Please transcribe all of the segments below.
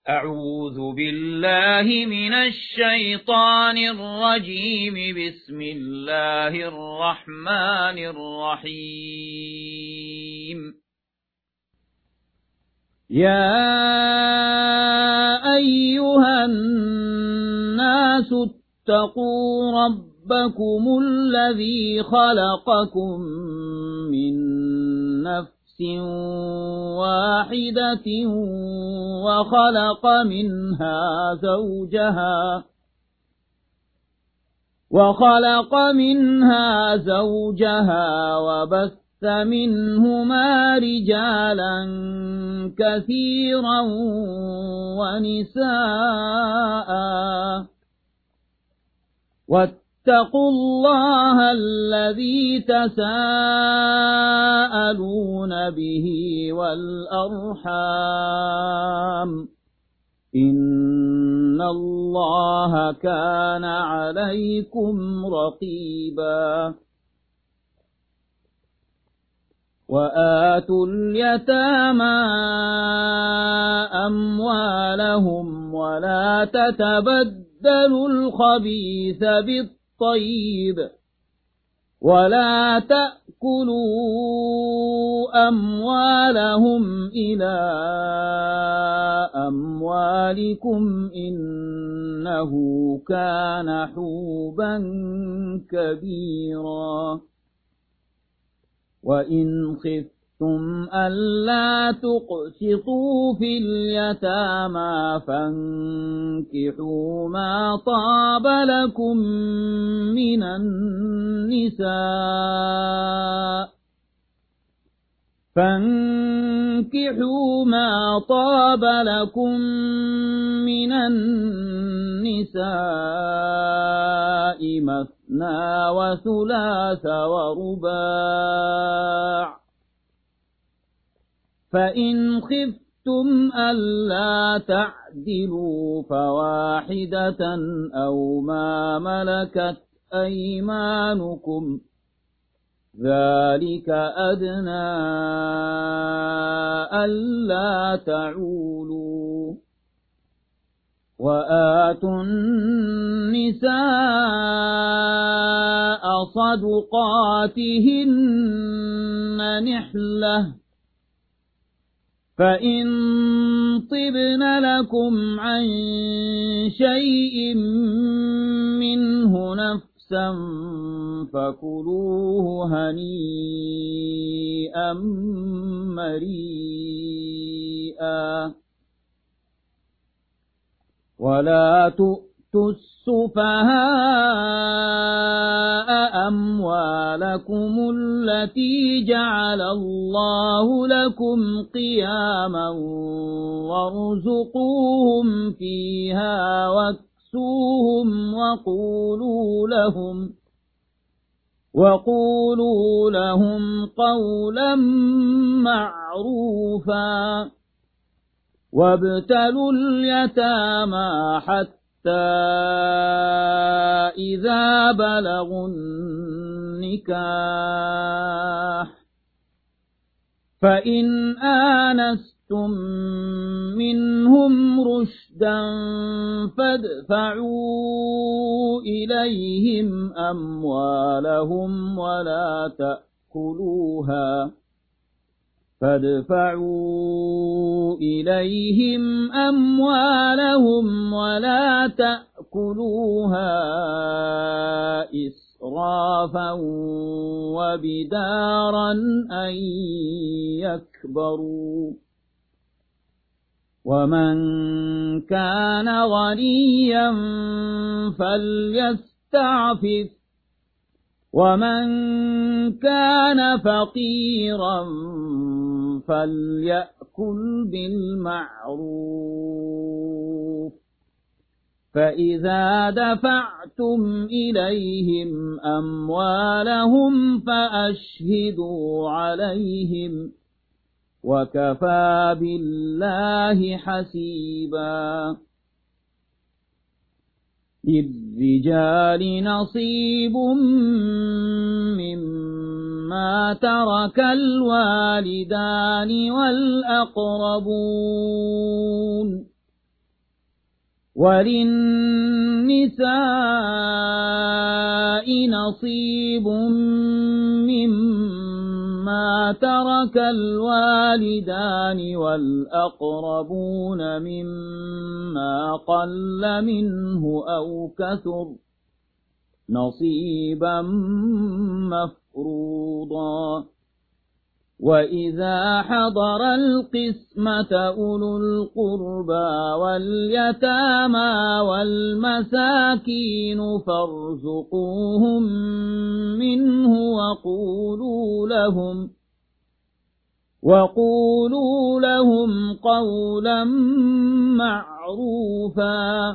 أعوذ بالله من الشيطان الرجيم. بسم الله الرحمن الرحيم. يا أيها الناس اتقوا ربكم الذي خلقكم من نفس واحدة وخلق منها زوجها وبث منهما رجالا كثيرا ونساء واتقوا الله الذي تساءلون به والأرحام إن الله كان عليكم رقيبا. وآتوا اليتامى أموالهم ولا تتبدلوا الخبيث بالطيب ولا تأكلوا أموالهم إلى أموالكم إنه كان حوبا كبيرا. وإن خفتم ألا تقسطوا في اليتامى فانكحوا ما طاب لكم من النساء مثنى وثلاث ورباع. فإن خفتم ألا تعدلوا فواحدة أو ما ملكت أيمانكم ذلك أدنى ألا تعولوا. وآتوا النساء صدقاتهن نحلة فإن طبن لكم عن شيء منه نفسا فكلوه هنيئا مريئا. ولا تؤتوا السفهاء أموالكم التي جعل الله لكم قياما وارزقوهم فيها واكسوهم وقولوا لهم قولا معروفا. وابتلوا اليتامى حتى إذا بلغوا النكاح فإن آنستم منهم رشدا فادفعوا إليهم أموالهم ولا تأكلوها إسرافا وبدارا أن يكبروا. ومن كان غنيا فليستعفف ومن كان فقيرا فليأكل بالمعروف. فإذا دفعتم إليهم أموالهم فأشهدوا عليهم وكفى بالله حسيبا. للرجال نصيب مما ترك الوالدان والأقربون وللنساء نصيب مما ترك الوالدان والأقربون مما قل منه أو كثر نصيبا مفروضا وإذا حضر القسمة أولو القربى واليتامى والمساكين فارزقوهم منه وقولوا لهم قولا معروفا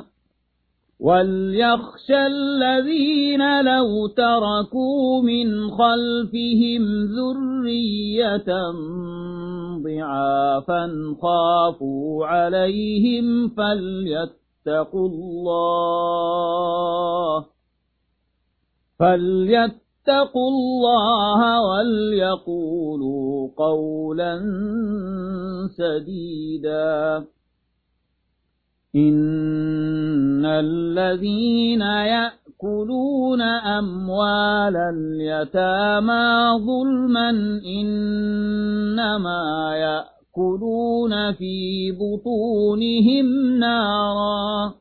وليخشى الذين لو تركوا من خلفهم ذرية ضعافا خافوا عليهم فليتقوا الله وليقولوا قولا سديدا إن الذين يأكلون أموال اليتامى ظلما إنما يأكلون في بطونهم نارا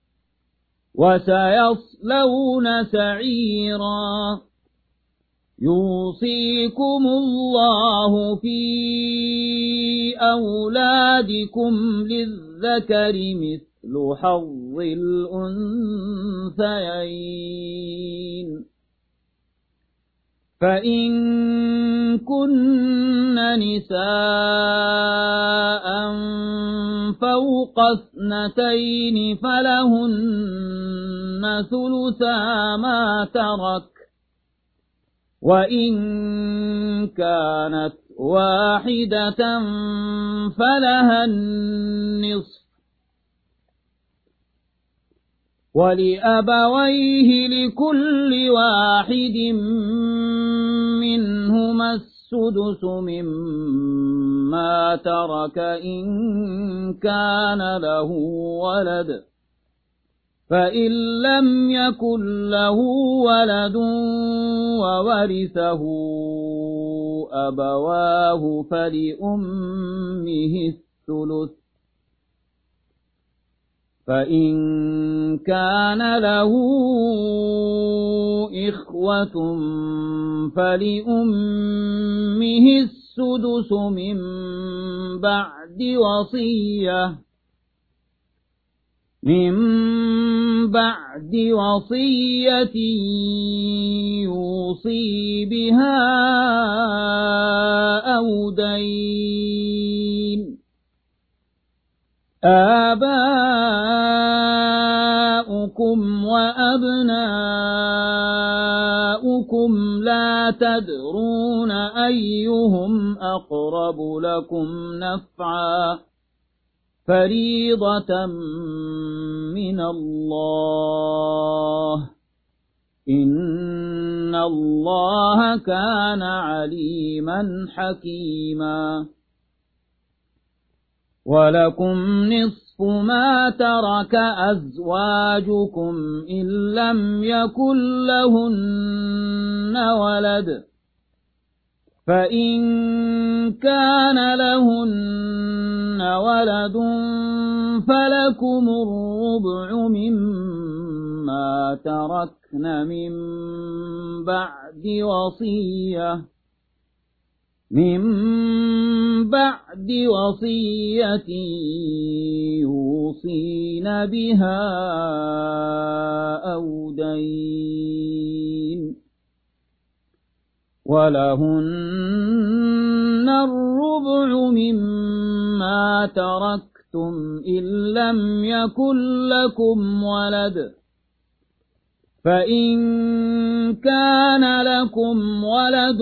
وسيصلون سعيرا يوصيكم الله في أولادكم للذكر مثل حظ الأنثيين فإن كن نساء فوق 2 فلهن ثلثا ما ترك وإن كانت واحدة فلها النصف ولأبويه لكل واحد منهما السدس مما ترك إن كان له ولد فإن لم يكن له ولد وورثه أبواه فلأمه الثلث فإن كان له إخوة فلأمه السدس من بعد وصية يوصي بها أو دين آباؤكم وأبناؤكم لا تدرون أيهم أقرب لكم نفعا فريضة من الله إن الله كان عليما حكيما ولكم نصف ما ترك أزواجكم إن لم يكن لهن ولد فإن كان لهن ولد فلكم الربع مما تركن من بعد وصية يوصين بها أو دين ولهن الربع مما تركتم إن لم يكن لكم ولد فإن كان لكم ولد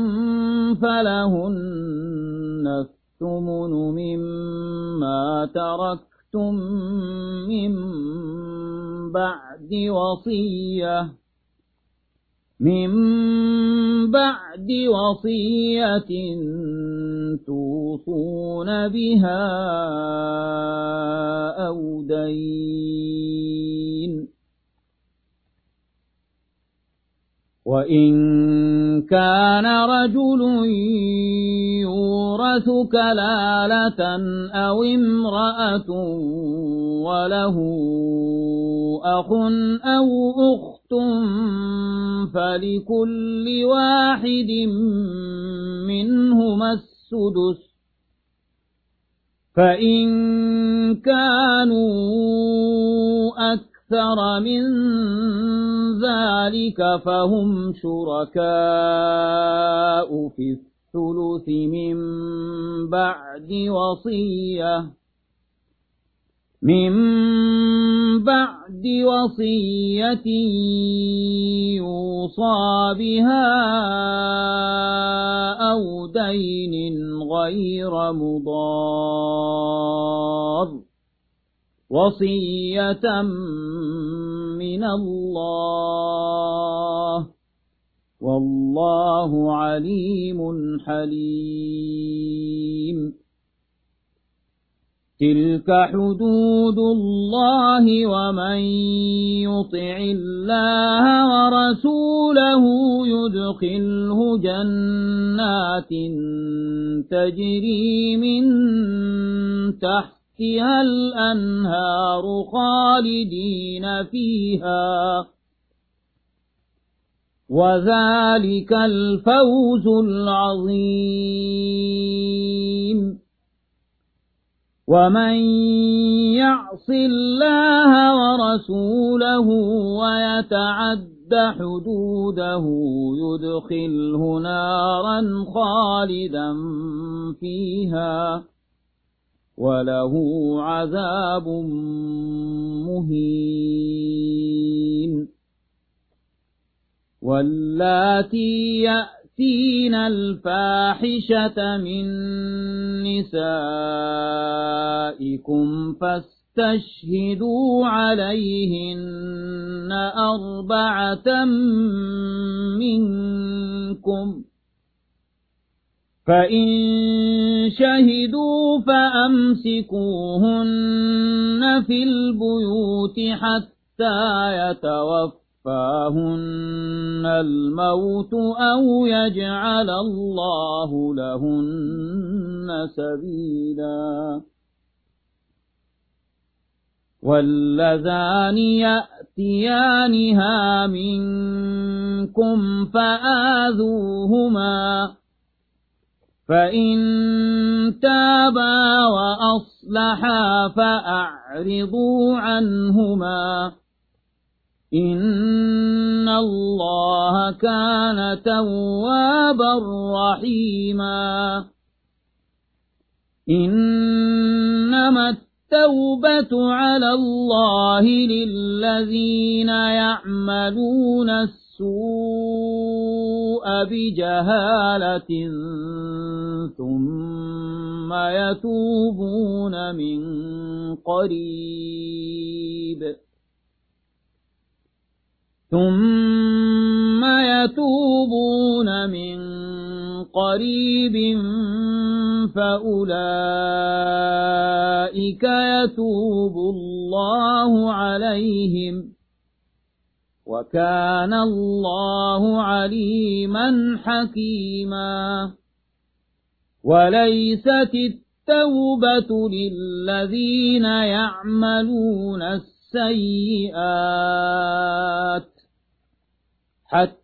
فلهن الثمن مما تركتم من بعد وصية من بعد وصية توصون بها أو دين. وإن كان رجل يورث كلالة أو امرأة وله أخ أو أخت فلكل واحد منهما السدس، فإن كانوا أكثر من ذلك فهم شركاء في الثلث من بعد وصية يوصى بها أو دين غير مضار، وصية من الله، والله عليم حليم. تلك حدود الله، ومن يطع الله ورسوله يدخله جنات تجري من تحتها الأنهار خالدين فيها، وذلك الفوز العظيم. ومن يعص الله ورسوله ويتعد حدوده يدخله نارا خالدا فيها وله عذاب مهين. واللاتي يأتين الفاحشة من نسائكم فاستشهدوا عليهن 4 منكم، فإن شهدوا فأمسكوهن في البيوت حتى يتوفاهن الموت أو يجعل الله لهن سبيلا. واللذان يأتيانها منكم فآذوهما، فإن تابا وأصلحا فأعرضوا عنهما، إن الله كان توابا رحيما. إنما التوبة على الله للذين يعملون السوء بجهالة ثم يتوبون من قريب فأولئك يتوب الله عليهم، وكان الله عليما حكيما. وليست التوبة للذين يعملون السيئات حتى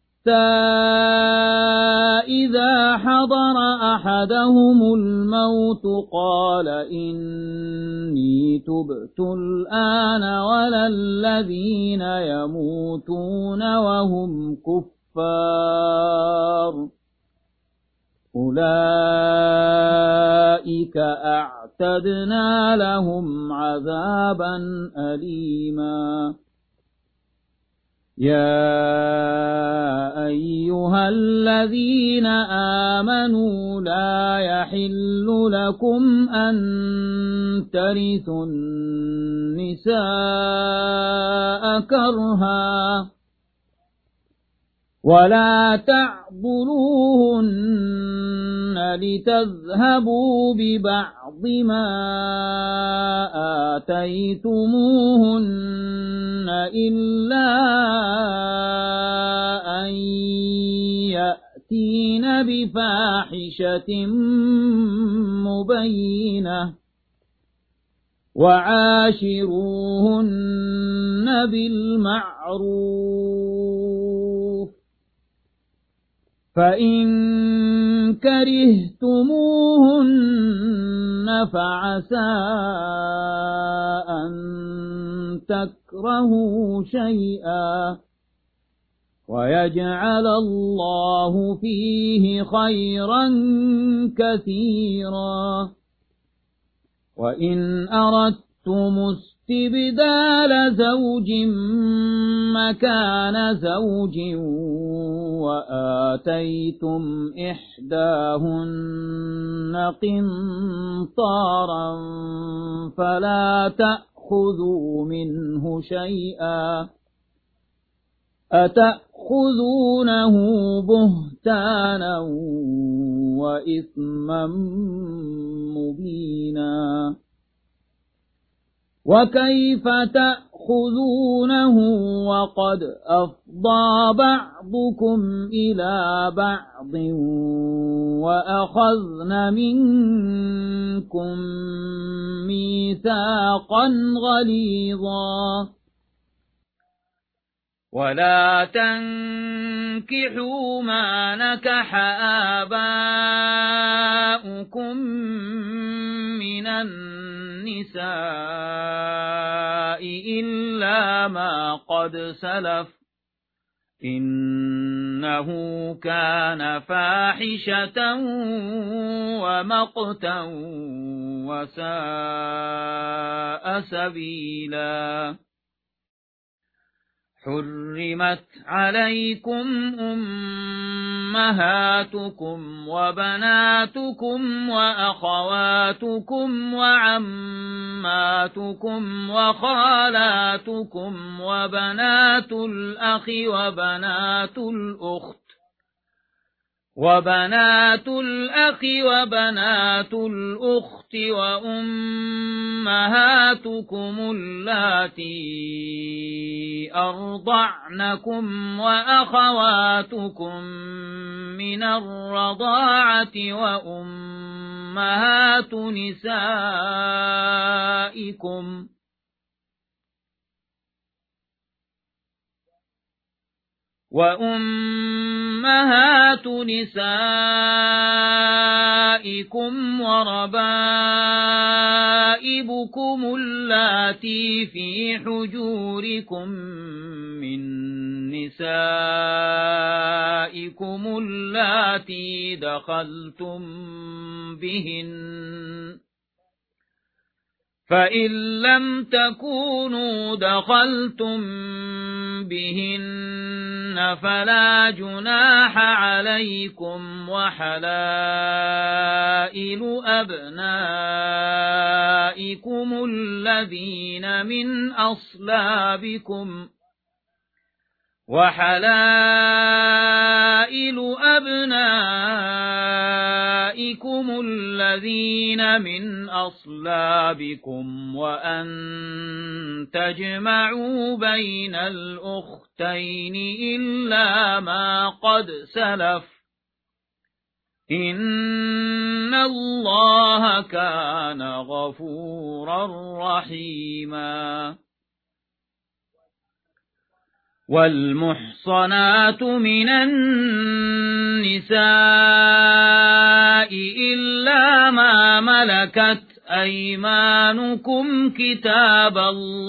إذا حضر أحدهم الموت قال إني تبت الآن، ولا الذين يموتون وهم كفار أولئك أعتدنا لهم عذابا أليما. يا أيها الذين آمنوا لا يحل لكم أن ترثوا النساء كرها، ولا تعضلوهن لتذهبوا ببعض ما آتيتموهن إلا أن يأتين بفاحشة مبينة وعاشروهن بالمعروف فإن كرهتموهن فعسى أن تكرهوا شيئا ويجعل الله فيه خيرا كثيرا وإن أردتم استبدال زوج مكان زوج وآتيتم إحداهن قنطارا فلا تأخذوا منه شيئا أتأخذونه بهتانا وإثما مبينا وكيف تأخذونه وقد أفضى بعضكم إلى بعض وأخذن منكم ميثاقا غليظا ولا تنكحوا ما نكح آباؤكم من النساء إلا ما قد سلف إنه كان فاحشة ومقتا وساء سبيلا حرمت عليكم أمهاتكم وبناتكم وأخواتكم وعماتكم وخالاتكم وبنات الأخ وبنات الأخت وأمهاتكم اللاتي أرضعنكم وأخواتكم من الرضاعة وأمهات نسائكم وربائبكم اللاتي في حجوركم من نسائكم اللاتي دخلتم بهن فإن لم تكونوا دخلتم بهن فلا جناح عليكم وحلائل أبنائكم الذين من أصلابكم وأن تجمعوا بين الأختين إلا ما قد سلف إن الله كان غفورا رحيما والمحصنات من النساء إلا ما ملكت أيمانكم كتاب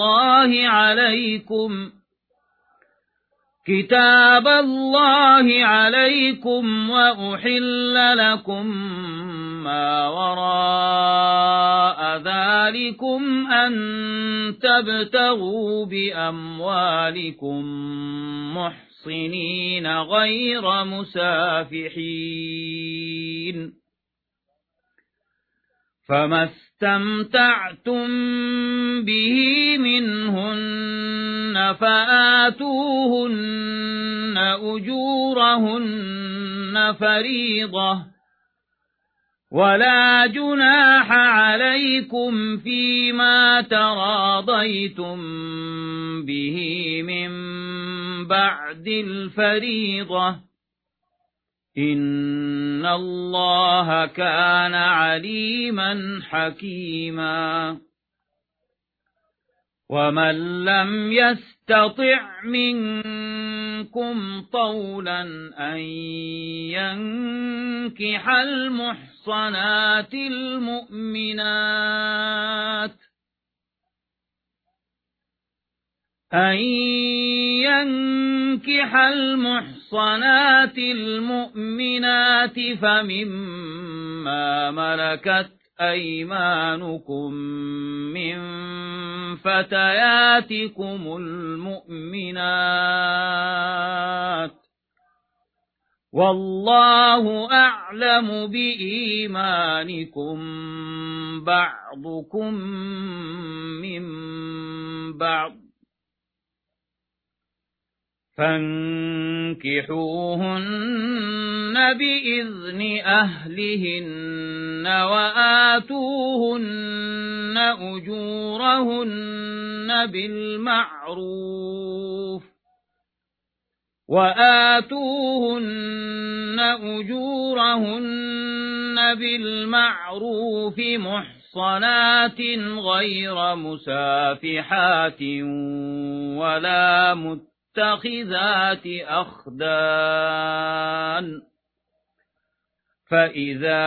الله عليكم وأحل لكم ما وراء ذلكم أن تبتغوا بأموالكم محصنين غير مسافحين فما استمتعتم به منهن فآتوهن أجورهن فريضة ولا جناح عليكم فيما تراضيتم به من بعد الفريضة إن الله كان عليما حكيما ومن لم يستطع منكم طولا أن ينكح المحصنات المؤمنات فمما ملكت أيمانكم من فتياتكم المؤمنات والله أعلم بإيمانكم بعضكم من بعض فانكحوهن بإذن أهلهن وآتوهن أجورهن بالمعروف محصنات غير مسافحات ولا متخذات أخدان فإذا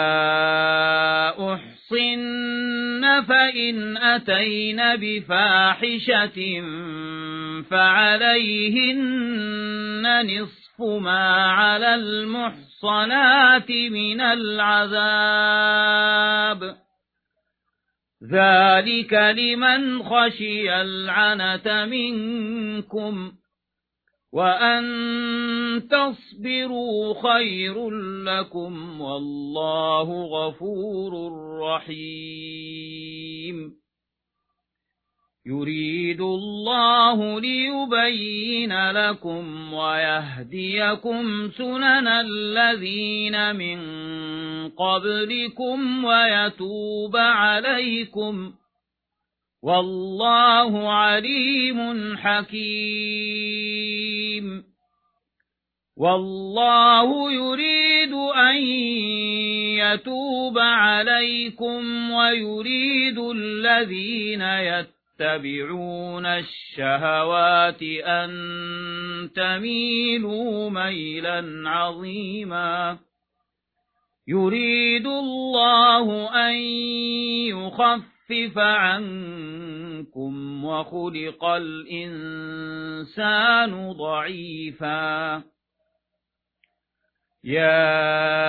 أحصن فإن أتين بفاحشة فعليهن نصف ما على المحصنات من العذاب ذلك لمن خشي العنة منكم وأن تصبروا خير لكم والله غفور رحيم يريد الله ليبين لكم ويهديكم سنن الذين من قبلكم ويتوب عليكم والله عليم حكيم والله يريد أن يتوب عليكم ويريد الذين يتبعون الشهوات أن تميلوا ميلا عظيما يريد الله أن يخفف عنكم وخلق الإنسان ضعيفا يا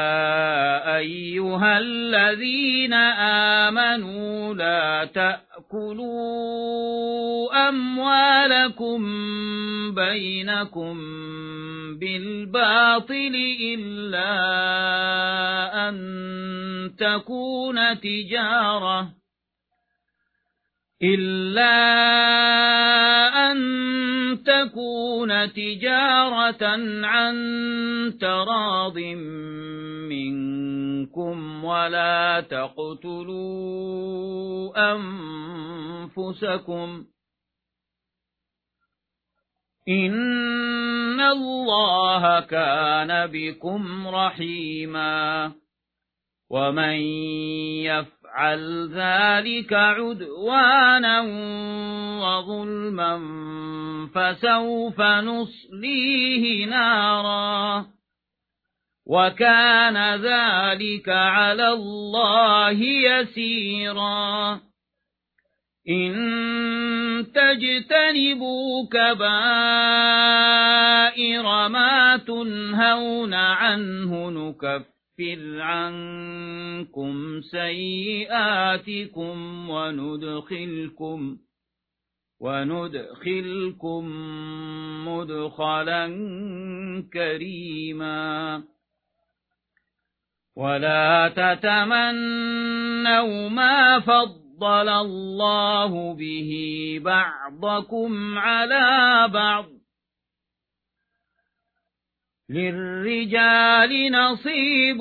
أيها الذين آمنوا لا تأكلوا أموالكم بينكم بالباطل إلا أن تكون تجارة عن تراض منكم ولا تقتلوا أنفسكم إن الله كان بكم رحيما ومن يفعل ذلك عدوانا وظلما فسوف نصليه نارا وكان ذلك على الله يسيرا إن تجتنبوا كبائر ما تنهون عنه نكفر عنكم سيئاتكم وندخلكم مدخلا كريما ولا تتمنوا ما فضل الله به بعضكم على بعض للرجال نصيب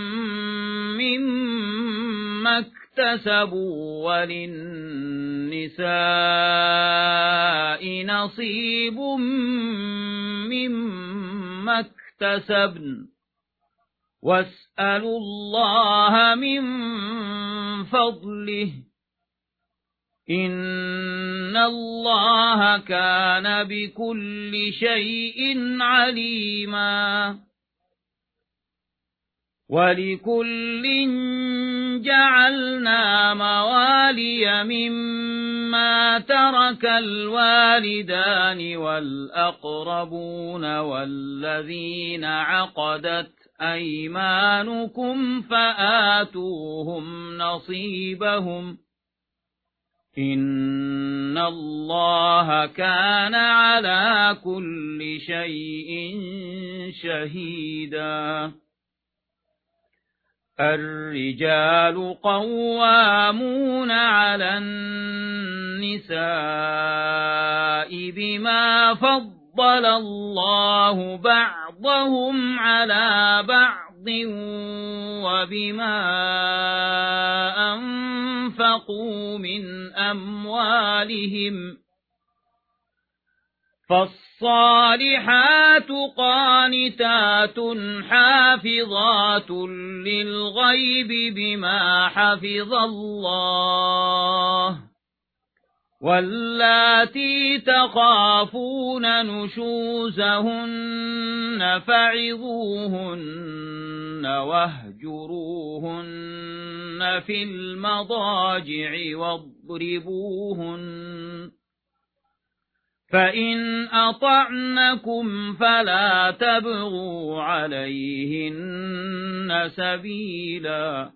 مما اكتسبوا وللنساء نصيب مما اكتسبن واسألوا الله من فضله إن الله كان بكل شيء عليما ولكل جعلنا موالي مما ترك الوالدان والأقربون والذين عقدت أيمانكم فآتوهم نصيبهم إن الله كان على كل شيء شهيدا الرجال قوامون على النساء بما فضل الله بعضهم على بعض وبما أنفقوا من أموالهم فالصالحات قانتات حافظات للغيب بما حفظ الله واللاتي تخافون نشوزهن فعظوهن واهجروهن في المضاجع واضربوهن فإن أطعنكم فلا تبغوا عليهن سبيلا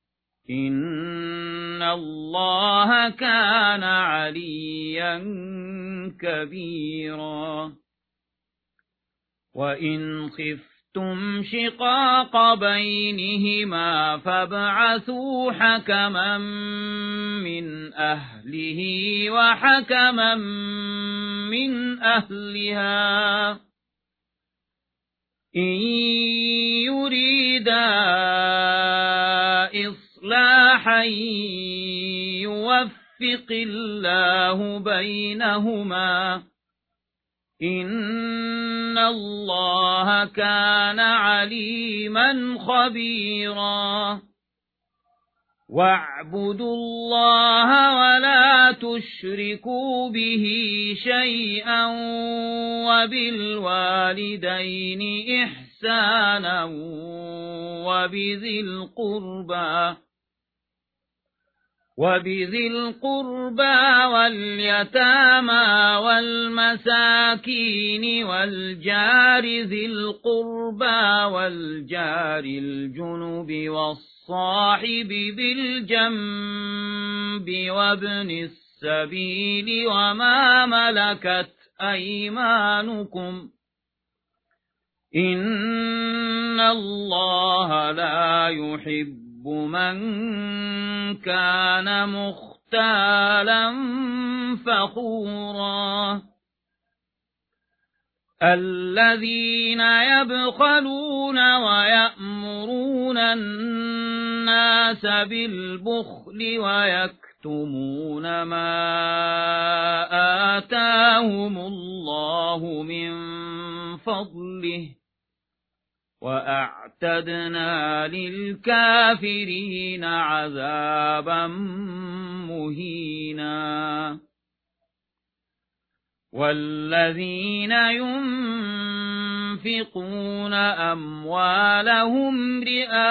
إن الله كان عليا كبيرا وإن خفتم شقاق بينهما فابعثوا حكما من أهله وحكما من أهلها إن يريدا إصلاحا يوفق الله بينهما إن الله كان عليما خبيرا واعبدوا الله ولا تشركوا به شيئا وبالوالدين إحسانا وبذي القربى واليتامى والمساكين والجار ذي القربى والجار الجنب والصاحب بالجنب وابن السبيل وما ملكت أيمانكم إن الله لا يحب من كان مختالا فخورا الذين يبخلون ويأمرون الناس بالبخل ويكتمون ما آتاهم الله من فضله وأعتدنا للكافرين عذابا مهينا والذين ينفقون أموالهم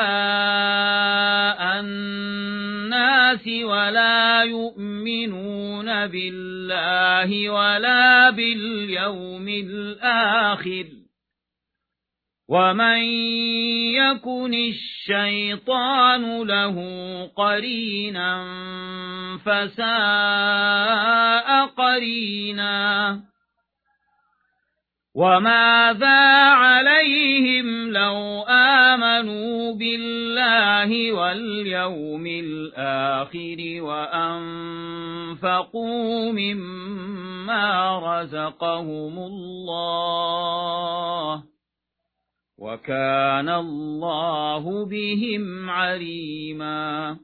رئاء الناس ولا يؤمنون بالله ولا باليوم الآخر ومن يكن الشيطان له قرينا فساء قرينا وماذا عليهم لو آمنوا بالله واليوم الآخر وأنفقوا مما رزقهم الله وكان الله بهم عليما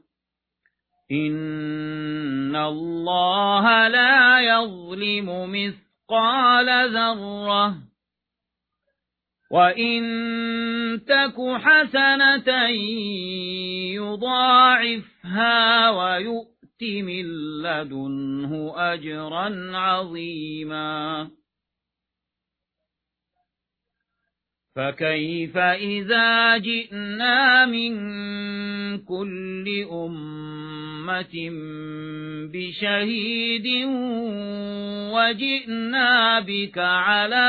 إن الله لا يظلم مثقال ذرة وإن تك حسنة يضاعفها ويؤت من لدنه أجرا عظيما فكيف إذا جئنا من كل أمة بشهيد وجئنا بك على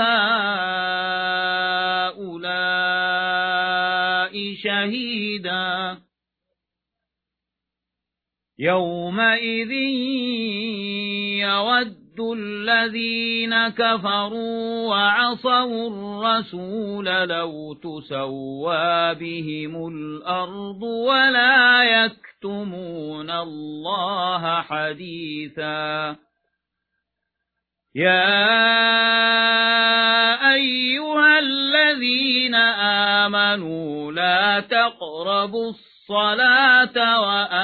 هؤلاء شهيدا يومئذ يود الذين كفروا وعصوا الرسول لو تسوى بهم الأرض ولا يكتمون الله حديثا يا أيها الذين آمنوا لا تقربوا الصلاة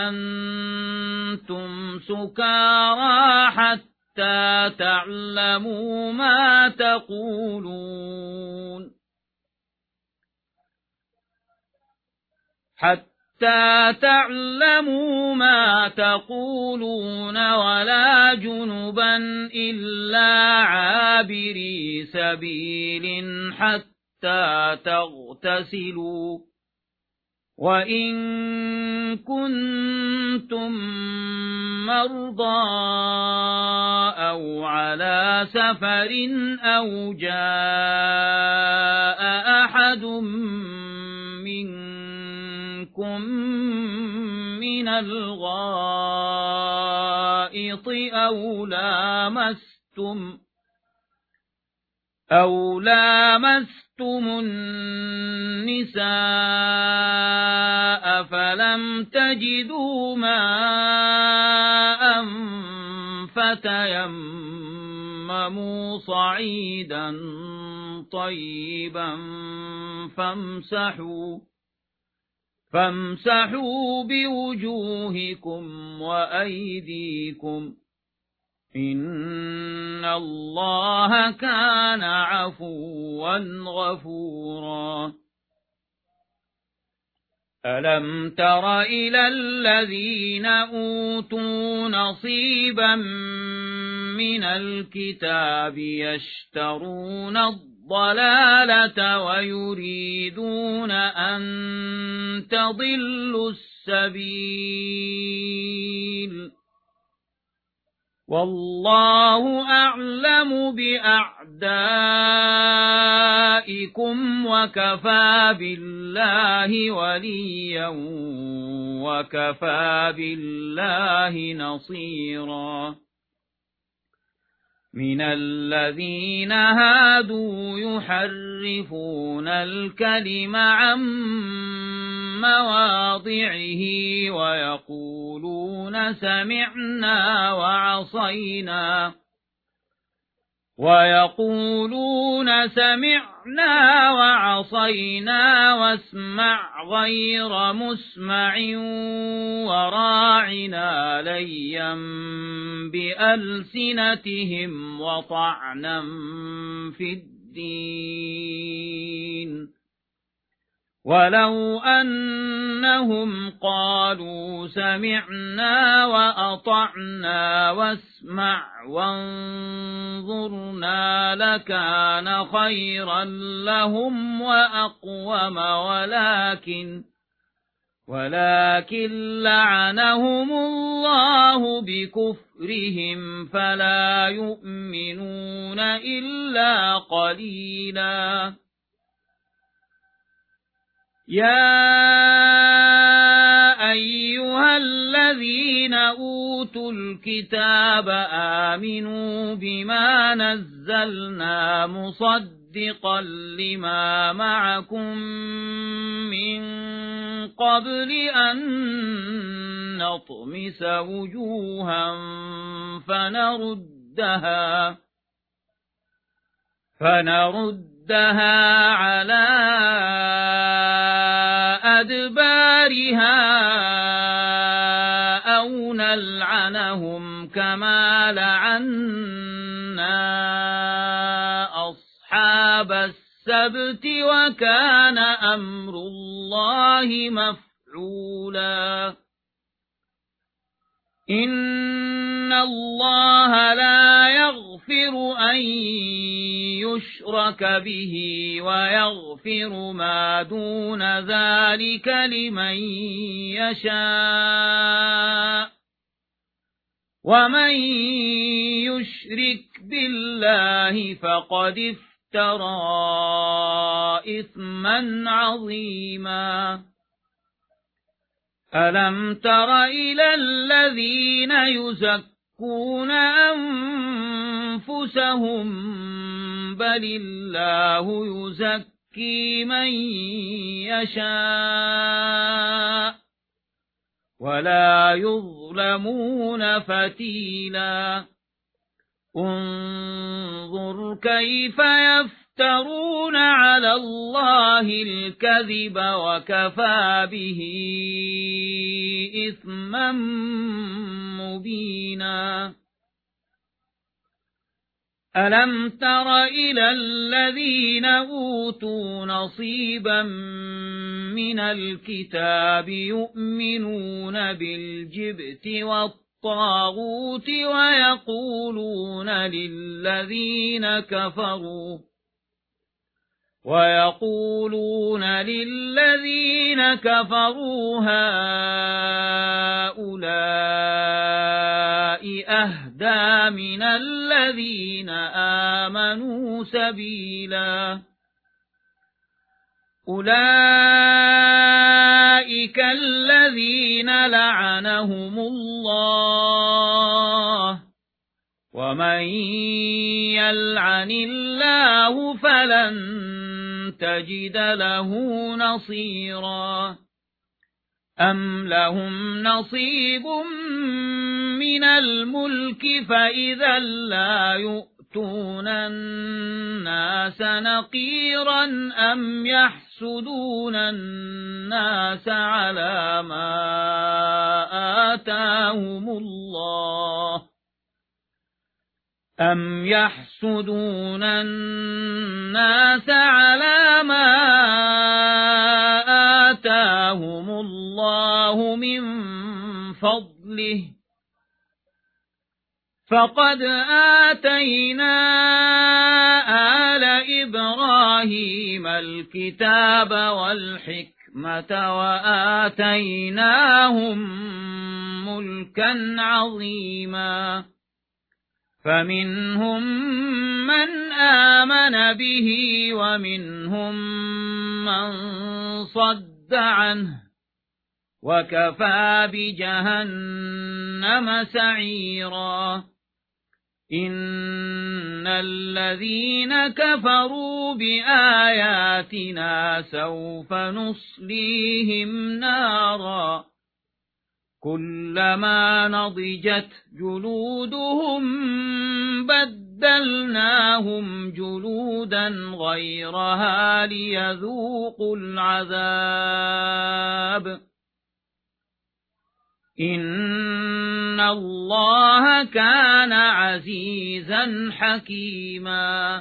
وأنتم سكارى حتى تعلموا ما تقولون ولا جنبا إلا عابري سبيل حتى تغتسلوا وإن كنتم مرضى أو على سفر أو جاء أحد منكم من الغائط أو لامستم النساء فلم تجدوا ماء فتيمموا صعيدا طيبا فامسحوا بوجوهكم وأيديكم إن الله كان عفوا غفورا ألم تر إلى الذين أوتوا نصيبا من الكتاب يشترون الضلالة ويريدون أن تضلوا السبيل والله أعلم بأعدائكم وكفى بالله وليا وكفى بالله نصيرا من الذين هادوا يحرفون الكلم عن مواضعه ويقولون سمعنا وعصينا واسمع غير مسمع وراعنا ليا بألسنتهم وطعنا في الدين ولو أنهم قالوا سمعنا وأطعنا واسمع وانظرنا لكان خيرا لهم وأقوم ولكن لعنهم الله بكفرهم فلا يؤمنون إلا قليلا يا أيها الذين الذين أوتوا الكتاب آمنوا بما نزلنا مصدقا لما معكم من قبل أن نطمس وجوها فنردها على أدبارها أو نلعنهم كما لعنا أصحاب السبت وكان أمر الله مفعولا إن الله لا يغفر أن يشرك به ويغفر ما دون ذلك لمن يشاء ومن يشرك بالله فقد افترى إثما عظيما ألم تر إلى الذين يزكون أنفسهم بل الله يزكي من يشاء ولا يظلمون فتيلا انظر كيف يفترون على الله الكذب وكفى به إثما مبينا ألم تر إلى الذين أوتوا نصيبا من الكتاب يؤمنون بالجبت والطاغوت ويقولون للذين كفروا هؤلاء أهدى من الذين آمنوا سبيلا أولئك الذين لعنهم الله ومن يلعن الله فلن تجد له نصيرا أم لهم نصيب من الملك فإذا لا يؤتون الناس نقيرا أم يحسدون الناس على ما آتاهم الله من فضله فقد آتينا آل إبراهيم الكتاب والحكمة وآتيناهم ملكا عظيما فمنهم من آمن به ومنهم من صد عنه وكفى بجهنم سعيرا إن الذين كفروا بآياتنا سوف نصليهم نارا كلما نضجت جلودهم بدلناهم جلودا غيرها ليذوقوا العذاب إن الله كان عزيزا حكيما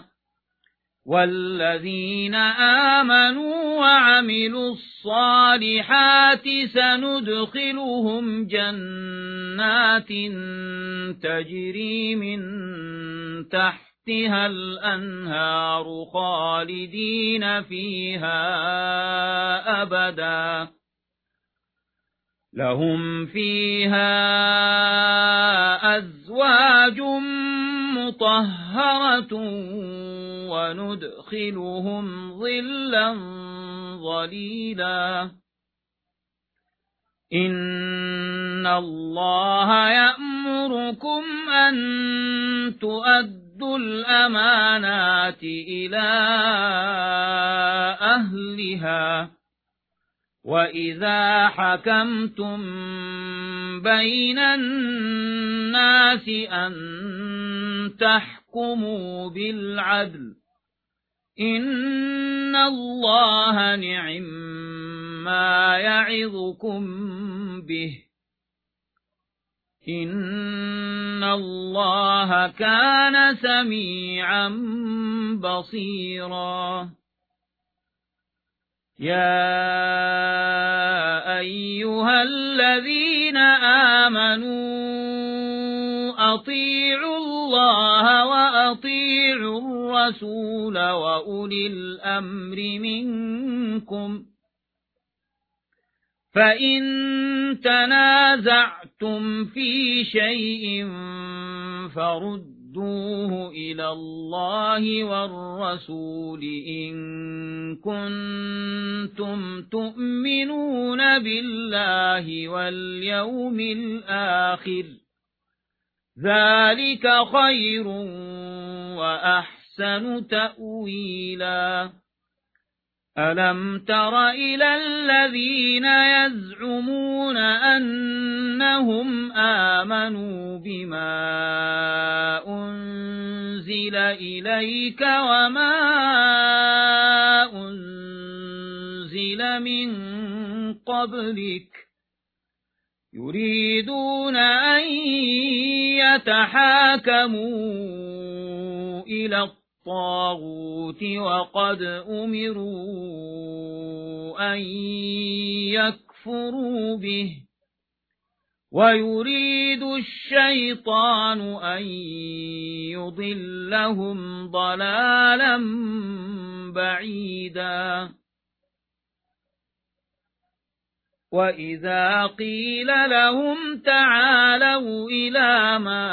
والذين آمنوا وعملوا الصالحات سندخلهم جنات تجري من تحتها الأنهار خالدين فيها أبدا لهم فيها أزواج مطهرة وندخلهم ظلا ظليلا إن الله يأمركم أن تؤدوا الأمانات إلى أهلها وإذا حكمتم بين الناس أن تحكموا بالعدل إن الله نعما يعظكم به إن الله كان سميعا بصيرا يا أيها الذين آمنوا أطيعوا الله وأطيعوا الرسول وأولي الأمر منكم فإن تنازعتم في شيء فردوه إلى الله والرسول إن كنتم تؤمنون بالله واليوم الآخر ذلك خير وأحسن تأويلا ألم تر إلى الذين يزعمون أنهم آمنوا بما أنزل إليك وما أنزل من قبلك يريدون أن يتحاكموا إلى الطاغوت وقد أمروا أن يكفروا به ويريد الشيطان أن يضلهم ضلالا بعيدا وإذا قيل لهم تعالوا إلى ما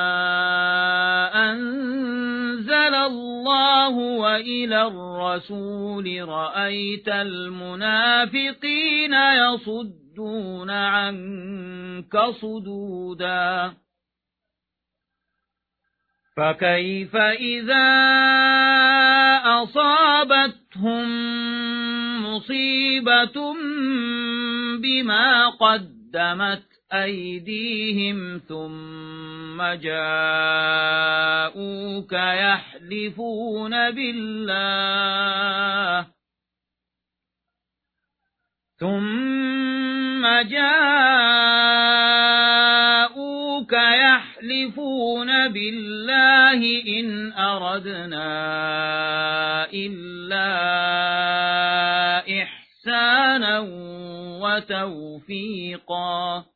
أنزل الله وإلى الرسول رأيت المنافقين يصدون عنك صدودا فكيف إذا أصابتهم مصيبة بما قدمت أيديهم ثم جاءوك يحلفون بالله إن أردنا إلا إحسانا وتوفيقا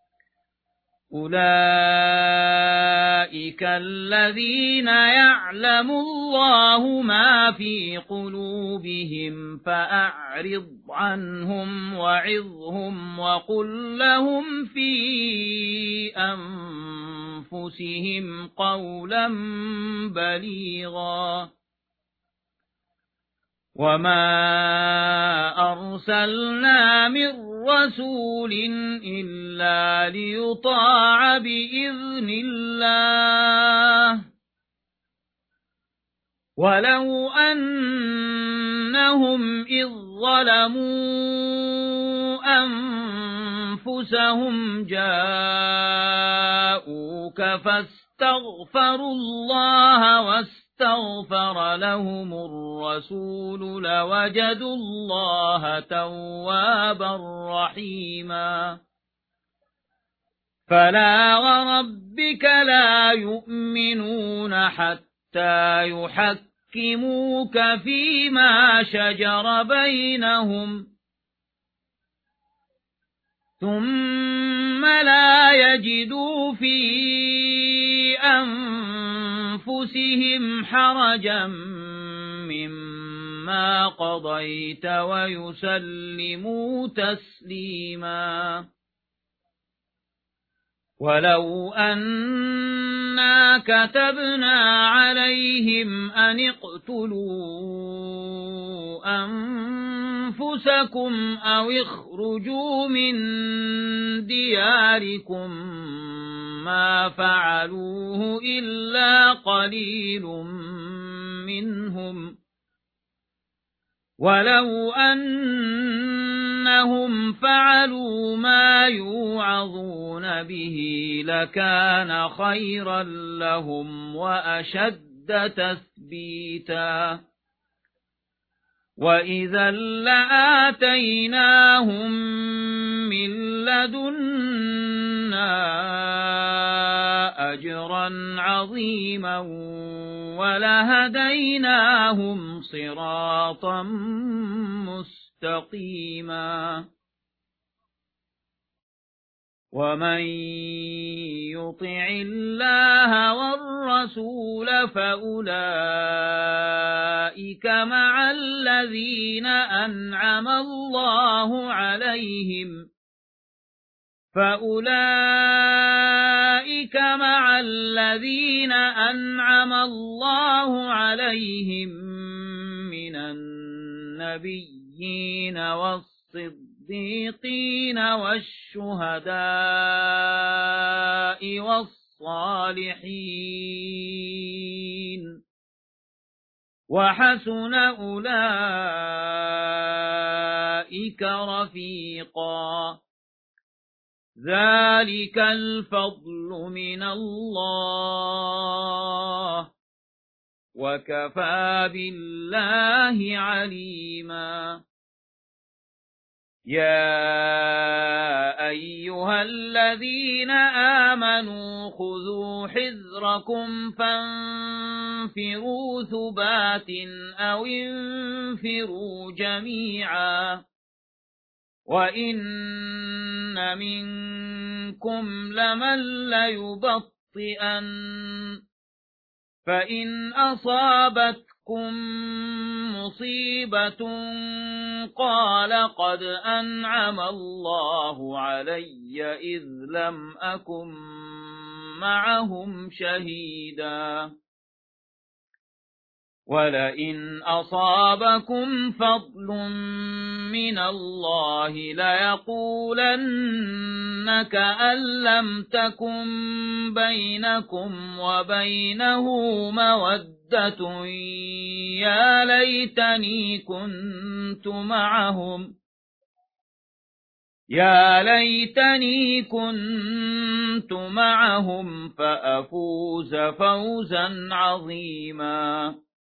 أولئك الذين يعلم الله ما في قلوبهم فأعرض عنهم وعظهم وقل لهم في أنفسهم قولا بليغا وما أرسلنا من رسول إلا ليطاع بإذن الله ولو أنهم إذ ظلموا أنفسهم جاءوك فاستغفروا الله واستغفر لهم الرسول لوجدوا الله توابا رحيما فلا وربك لا يؤمنون حتى يحكموك فيما شجر بينهم ثم لا يجدوا في أنفسهم حرجا مما قضيت ويسلموا تسليما ولو أنا كتبنا عليهم أن اقتلوا أنفسهم أنفسكم أو اخرجوا من دياركم ما فعلوه إلا قليل منهم ولو أنهم فعلوا ما يوعظون به لكان خيرا لهم وأشد تثبيتا وإذا لآتيناهم من لدنا أجرا عظيما ولهديناهم صراطا مستقيما ومن يطع الله والرسول فأولئك مع الذين أنعم الله عليهم من النبيين والصديقين والشهداء والصالحين وحسن أولئك رفيقا ذلك الفضل من الله وكفى بالله عليما يا أيها الذين آمنوا خذوا حذركم فانفروا ثبات أو انفروا جميعا وإن منكم لمن ليبطئن فإن أصابتكم مصيبة قال قد أنعم الله علي إذ لم أكن معهم شهيدا ولئن أصابكم فضل من الله ليقولن كأن لم تكن بينكم وبينه مودة يا ليتني كنت معهم فأفوز فوزا عظيما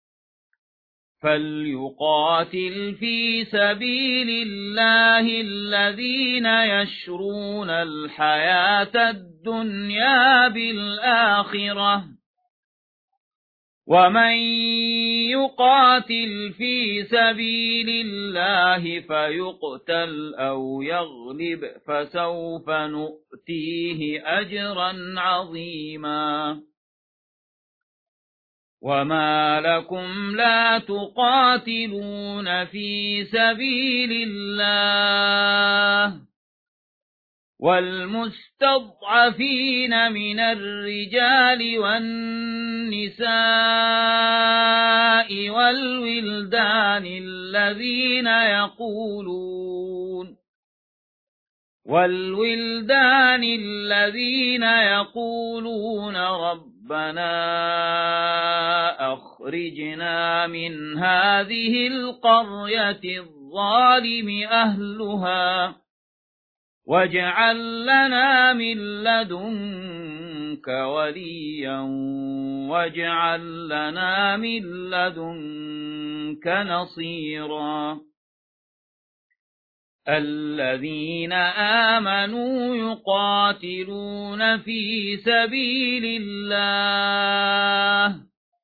فليقاتل في سبيل الله الذين يشرون الحياة الدنيا بالآخرة ومن يقاتل في سبيل الله فيقتل أو يغلب فسوف نؤتيه أجرا عظيما وما لكم لا تقاتلون في سبيل الله والمستضعفين من الرجال والنساء والولدان الذين يقولون ربنا أخرجنا من هذه القرية الظالم أهلها واجعل لنا من لدنك وليا واجعل لنا من لدنك نصيرا الذين آمنوا يقاتلون في سبيل الله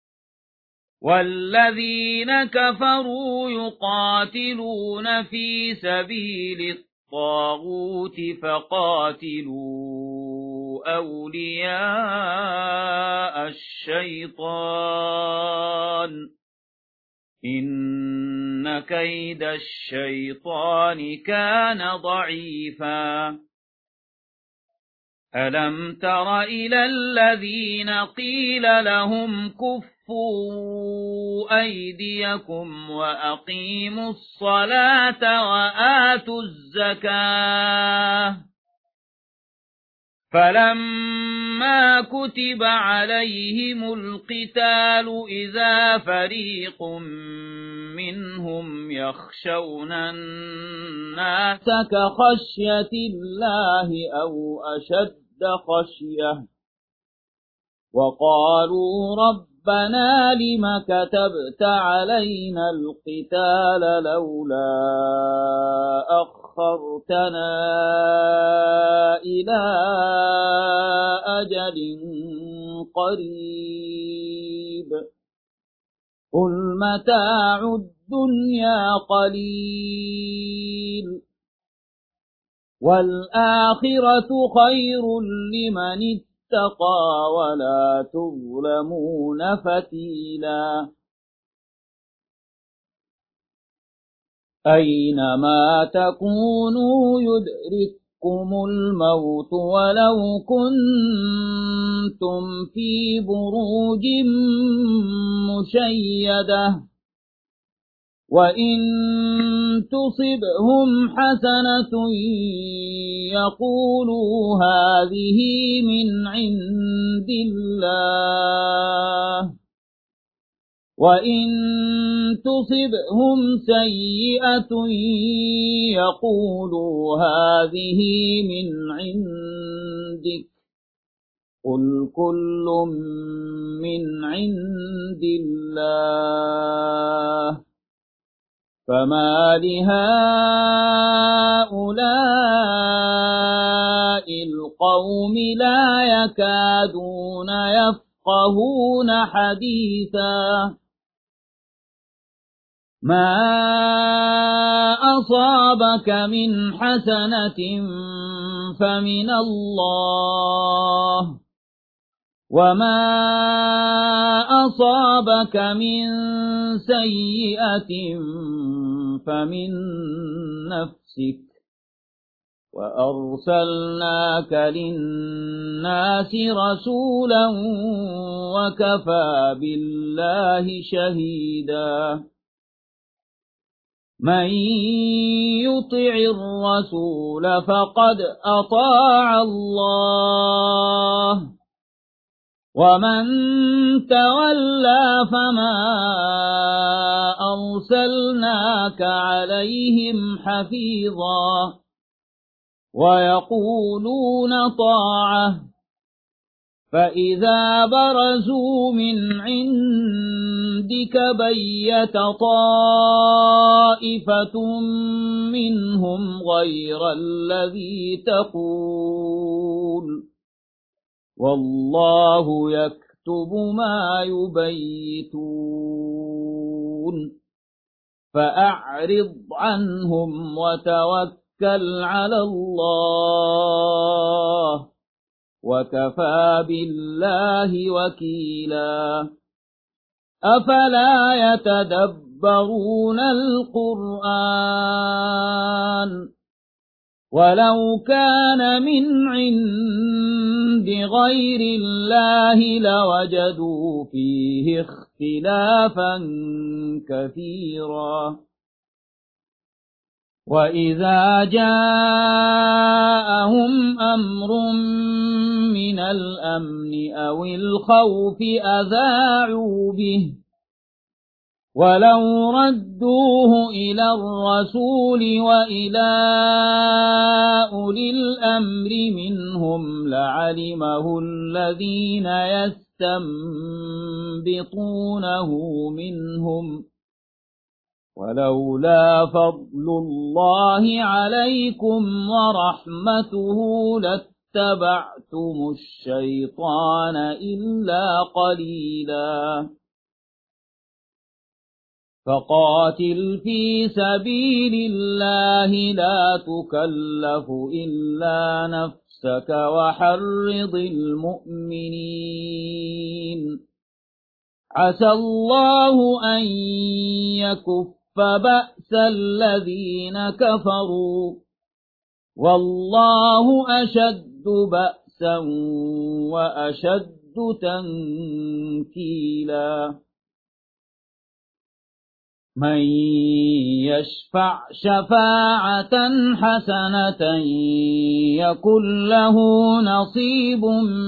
والذين كفروا يقاتلون في سبيل الطاغوت فقاتلوا أولياء الشيطان إن كيد الشيطان كان ضعيفا ألم تر إلى الذين قيل لهم كفوا أيديكم وأقيموا الصلاة وآتوا الزكاة فلما كتب عليهم القتال إذا فريق منهم يخشون الناس كخشية الله أو أشد خشية وقالوا ربنا لم كتبت علينا القتال لولا أخرتنا إلى أجل قريب قل متاع الدنيا قليل والآخرة خير لمن اتقى ولا تظلمون فتيلا أينما تكونوا يدرككم الموت ولو كنتم في بروج مشيدة وإن تصبهم حسنة يقولوا هذه من عند الله وإن تصبهم سيئة يقولوا هذه من عندك قل كل من عند الله فما لهؤلاء القوم لا يكادون يفقهون حديثا ما أصابك من حسنة فمن الله وما أصابك من سيئة فمن نفسك وأرسلناك للناس رسولا وكفى بالله شهيدا من يطع الرسول فقد أطاع الله ومن تولى فما أرسلناك عليهم حفيظا ويقولون طاعة فإذا برزوا من عندك بيت طائفة منهم غير الذي تقول والله يكتب ما يبيتون فأعرض عنهم وتوكل على الله وكفى بالله وكيلا أفلا يتدبرون القرآن ولو كان من عند غير الله لوجدوا فيه اختلافا كثيرا وإذا جاءهم أمر من الأمن أو الخوف أذاعوا به ولو ردوه إلى الرسول وإلى أولي الأمر منهم لعلمه الذين يستنبطونه منهم ولولا فضل الله عليكم ورحمته لاتبعتم الشيطان إلا قليلا فقاتل في سبيل الله لا تكلف إلا نفسك وحرض المؤمنين عسى الله أن يكف بأس الذين كفروا والله أشد بأسا بأسا وأشد تنكيلا من يشفع شفاعة حسنة يكن له نصيب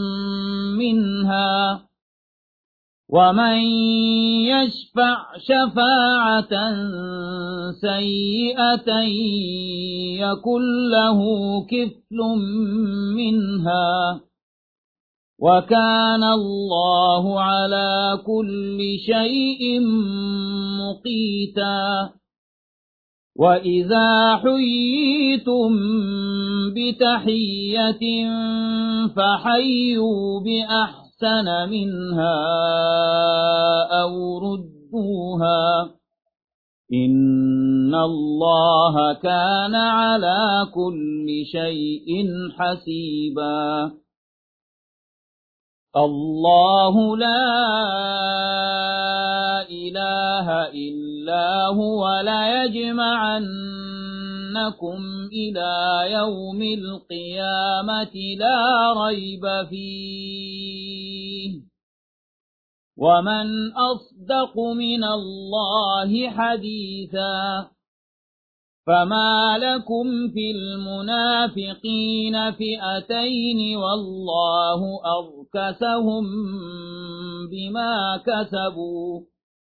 منها ومن يشفع شفاعة سيئة يكن له كفل منها وكان الله على كل شيء مقيتا وإذا حييتم بتحية فحيوا بأحسن منها أو ردوها إن الله كان على كل شيء حسيبا الله لا إله إلا هو ليجمعنكم إلى يوم القيامة لا ريب فيه ومن أصدق من الله حديثا فما لكم في المنافقين فئتين والله أركسهم بما كسبوا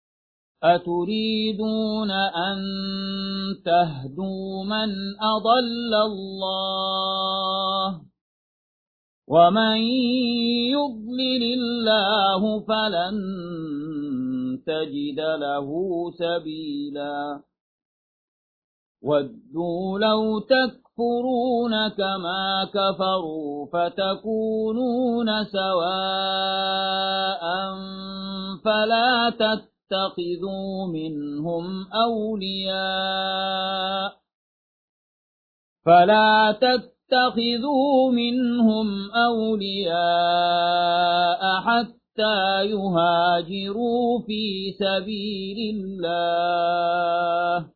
أتريدون أن تهدوا من أضل الله ومن يضلل الله فلن تجد له سبيلا ودوا لو تكفرون كما كفروا فتكونون سواء فلا تتخذوا منهم أولياء حتى يهاجروا في سبيل الله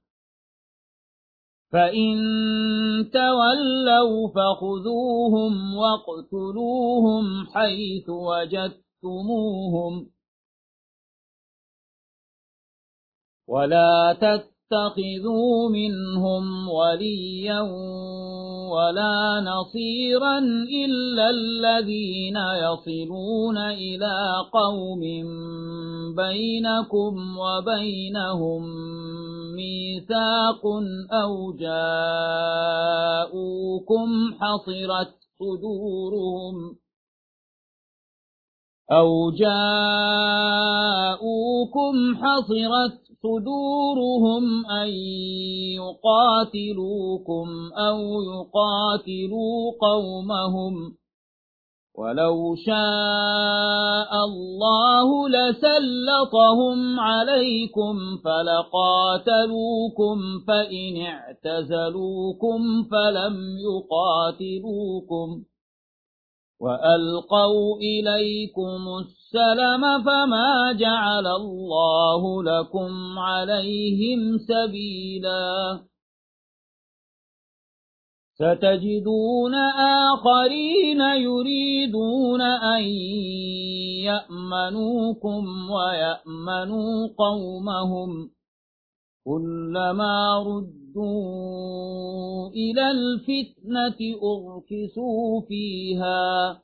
فإن تولوا فخذوهم واقتلوهم حيث وجدتموهم ولا تتخذوا منهم وليا ولا نصيرا إلا الذين يصلون إلى قوم بينكم وبينهم ميثاق أو جاءوكم حصرت صدورهم أن يقاتلوكم أو يقاتلوا قومهم ولو شاء الله لسلطهم عليكم فلقاتلوكم فإن اعتزلوكم فلم يقاتلوكم وألقوا إليكم السلم فما جعل الله لكم عليهم سبيلا ستجدون آخرين يريدون أن يأمنوكم ويأمنوا قومهم كلما ردوا إلى الفتنة أركسوا فيها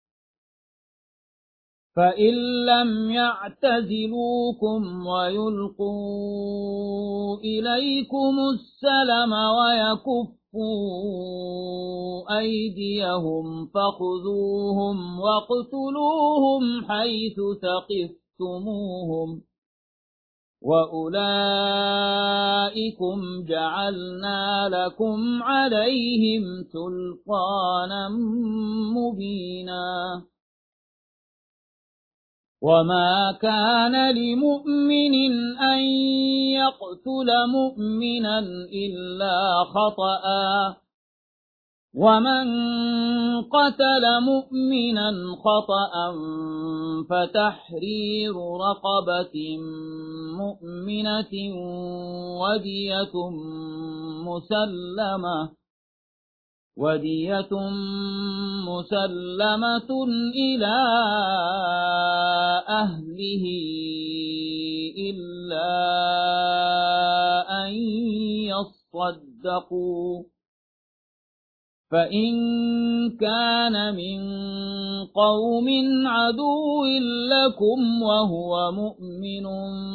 فإن لم يعتزلوكم ويلقوا إليكم السلم ويكفوا أيديهم فخذوهم واقتلوهم حيث ثقفتموهم وأولئكم جعلنا لكم عليهم سلطانا مبينا وما كان لمؤمن أن يقتل مؤمنا إلا خطأ ومن قتل مؤمنا خطأ فتحرير رقبة مؤمنة ودية مسلمة ودية مسلمة إلى أهله إلا أن يصدقوا، فإن كان من قوم عدو لكم وهو مؤمن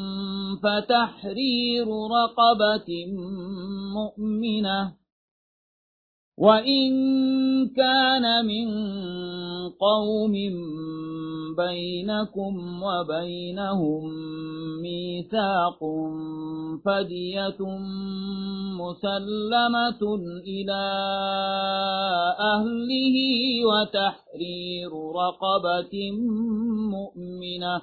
فتحرير رقبة مؤمنة، وإن كان من قوم بينكم وبينهم ميثاق فدية مسلمة إلى أهله وتحرير رقبة مؤمنة،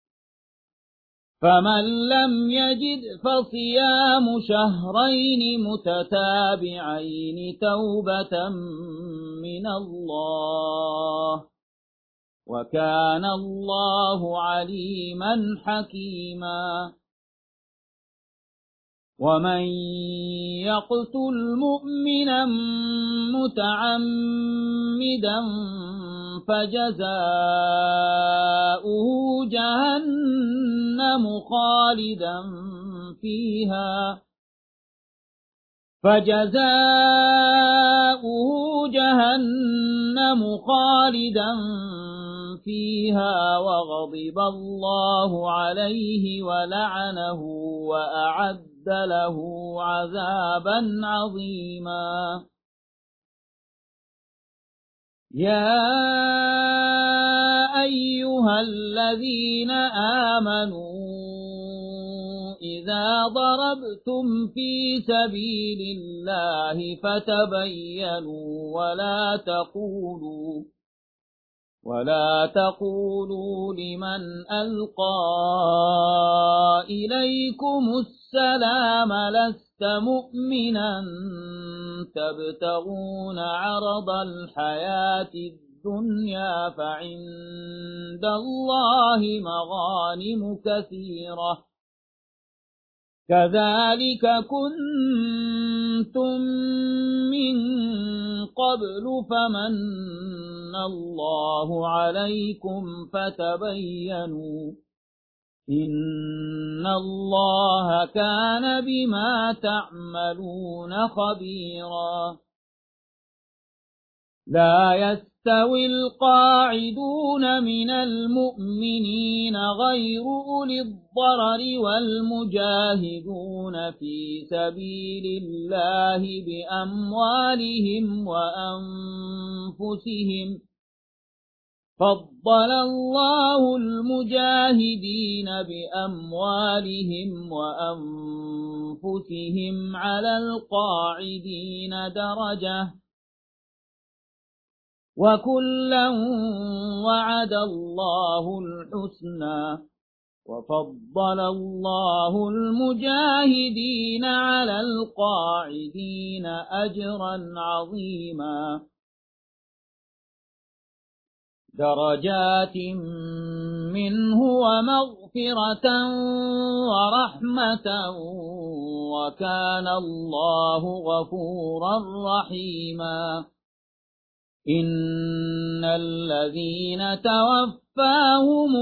فمن لم يجد فصيام شهرين متتابعين توبة من الله، وكان الله عليما حكيما. ومن يقتل مؤمنا متعمدا فجزاؤه جهنم خالدا فيها وغضب الله عليه ولعنه وأعد له عذابا عظيما. يا أيها الذين آمنوا إذا ضربتم في سبيل الله فتبينوا ولا تقولوا لمن ألقى إليكم السلام لست مؤمنا تبتغون عرض الحياة الدنيا فعند الله مغانم كثيرة كذلك كنتم من قبل فمن الله عليكم فتبينوا إن الله كان بما تعملون خبيرا. لا يستوي القاعدون من المؤمنين غير أولي الضرر والمجاهدون في سبيل الله بأموالهم وأنفسهم، فضل الله المجاهدين بأموالهم وأنفسهم على القاعدين درجة، وكلا وعد الله الحسنى، وفضل الله المجاهدين على القاعدين أجرا عظيما. درجات منه ومغفرة ورحمة وكان الله غفورا رحيما. إن الذين توفاهم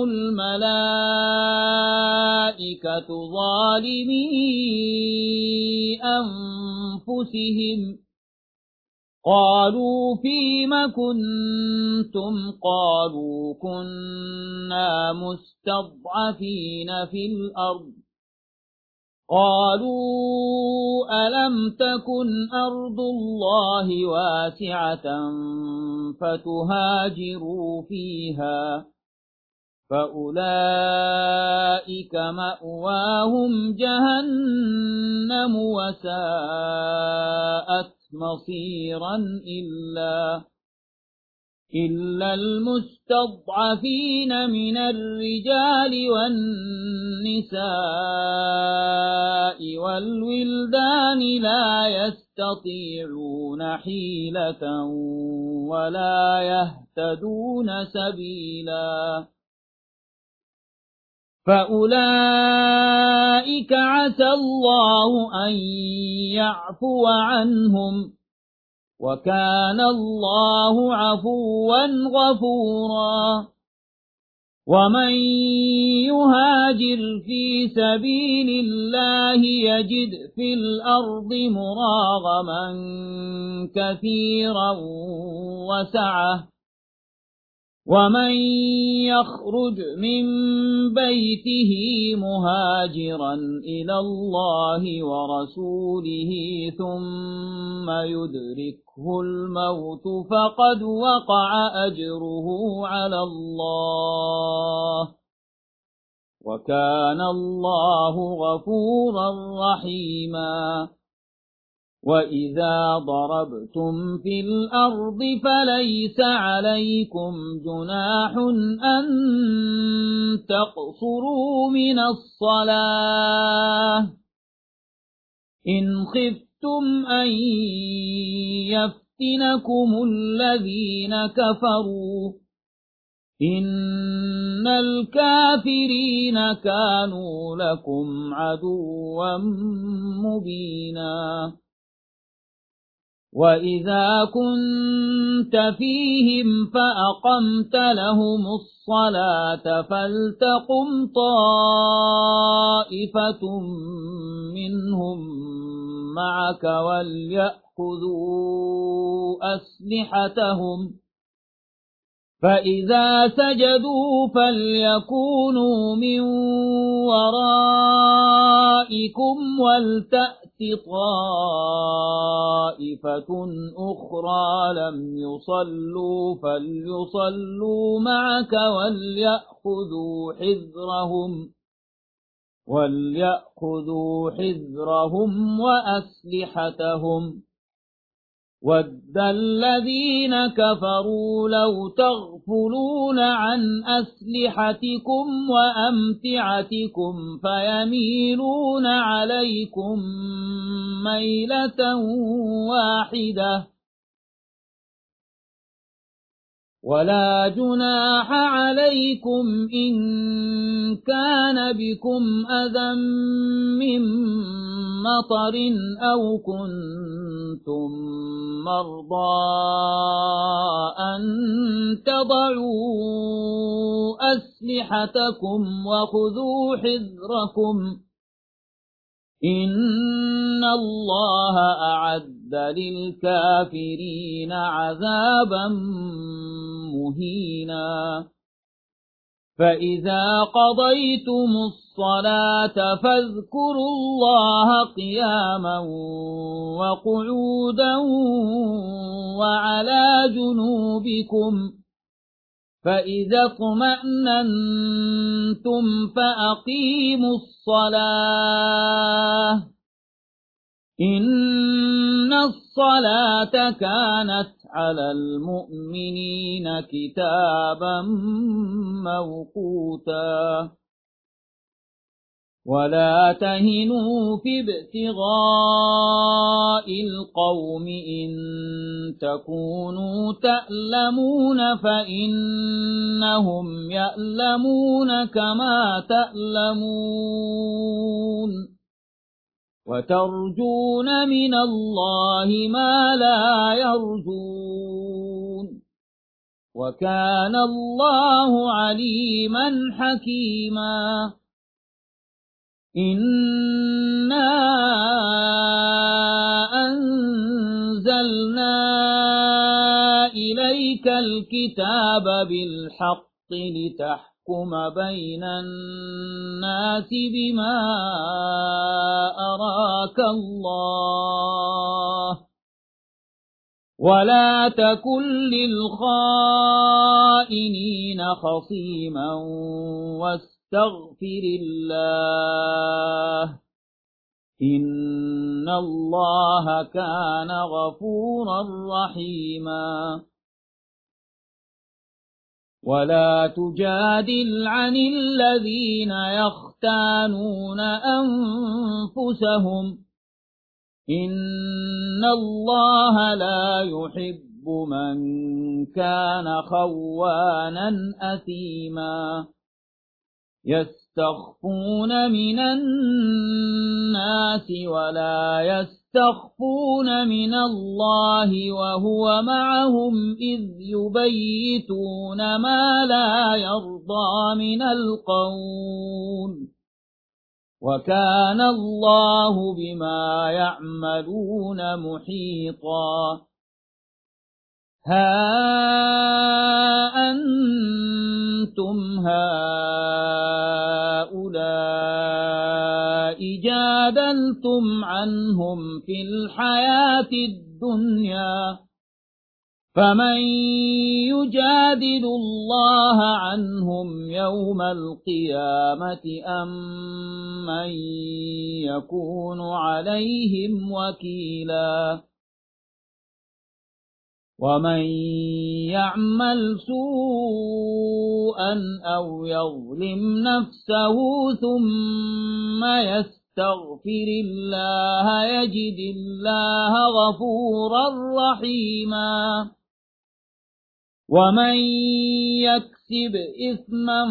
الملائكة ظالمي أنفسهم قالوا فيم كنتم قالوا كنا مستضعفين في الأرض قالوا ألم تكن أرض الله واسعة فتهاجروا فيها فأولئك مأواهم جهنم وساءت مصيرا إلا المستضعفين من الرجال والنساء والولدان لا يستطيعون حيلة ولا يهتدون سبيلا فأولئك عسى الله أن يعفو عنهم وكان الله عفوا غفورا. ومن يهاجر في سبيل الله يجد في الأرض مراغما كثيرا وسعة، ومن يخرج من بيته مهاجرا إلى الله ورسوله ثم يدركه الموت فقد وقع أجره على الله، وكان الله غفورا رحيما. وإذا ضربتم في الأرض فليس عليكم جناح أن تقصروا من الصلاة إن خفتم أن يفتنكم الذين كفروا إن الكافرين كانوا لكم عدوا مبينا. وإذا كنت فيهم فأقمت لهم الصلاة فلتقم طائفة منهم معك وليأخذوا أسلحتهم، فإذا سجدوا فليكونوا من ورائكم ولتأت طائفة أخرى لم يصلوا فليصلوا معك وليأخذوا حذرهم وأسلحتهم. وَدَّ الَّذِينَ كَفَرُوا لَوْ تَغْفُلُونَ عَنْ أَسْلِحَتِكُمْ وَأَمْتِعَتِكُمْ فَيَمِيلُونَ عَلَيْكُمْ مَيْلَةً وَاحِدَةً. ولا جناح عليكم إن كان بكم أذى من مطر أو كنتم مرضى أن تضعوا أسلحتكم وخذوا حذركم إن الله أعد للكافرين عذابا مهينا. فإذا قضيتم الصلاة فاذكروا الله قياما وقعودا وعلى جنوبكم، فإذا اطمأننتم فأقيموا الصلاة إن الصلاة كانت على المؤمنين كتابا موقوتا. ولا تهنوا في ابتغاء القوم إن تكونوا تألمون فإنهم يألمون كما تألمون وترجون من الله ما لا يرجون وكان الله عليما حكيما. إنا أنزلنا إليك الكتاب بالحق لتحكم بين الناس بما أراك الله ولا تكن للخائنين خصيما واستغفر الله إن الله كان غفورا رحيما. ولا تجادل عن الذين يختانون أنفسهم إن الله لا يحب من كان خوانا أثيما. يستخفون من الناس ولا يستخفون يستخفون من الله وهو معهم إذ يبيتون ما لا يرضى من القول وكان الله بما يعملون محيطا ها أنتم هؤلاء جادلتم عنهم في الحياة الدنيا فمن يجادل الله عنهم يوم القيامة أم من يكون عليهم وكيلا ومن يعمل سوءا أو يظلم نفسه ثم يستغفر الله يجد الله غفورا رحيما ومن يكسب إثما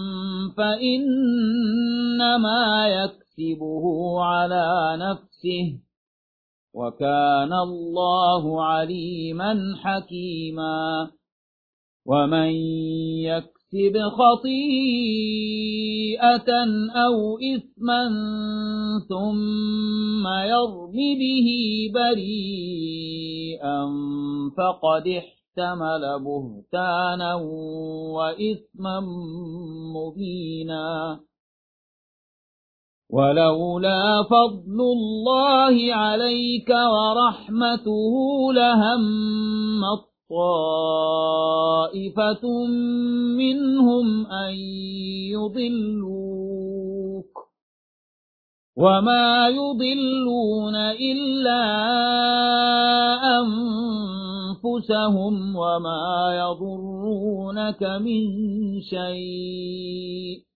فإنما يكسبه على نفسه وكان الله عليما حكيما ومن يكسب خطيئة أو إثما ثم يرم به بريئا فقد احتمل بهتانا وإثما مبينا ولولا فضل الله عليك ورحمته لهمت طائفة منهم أن يضلوك وما يضلون إلا أنفسهم وما يضرونك من شيء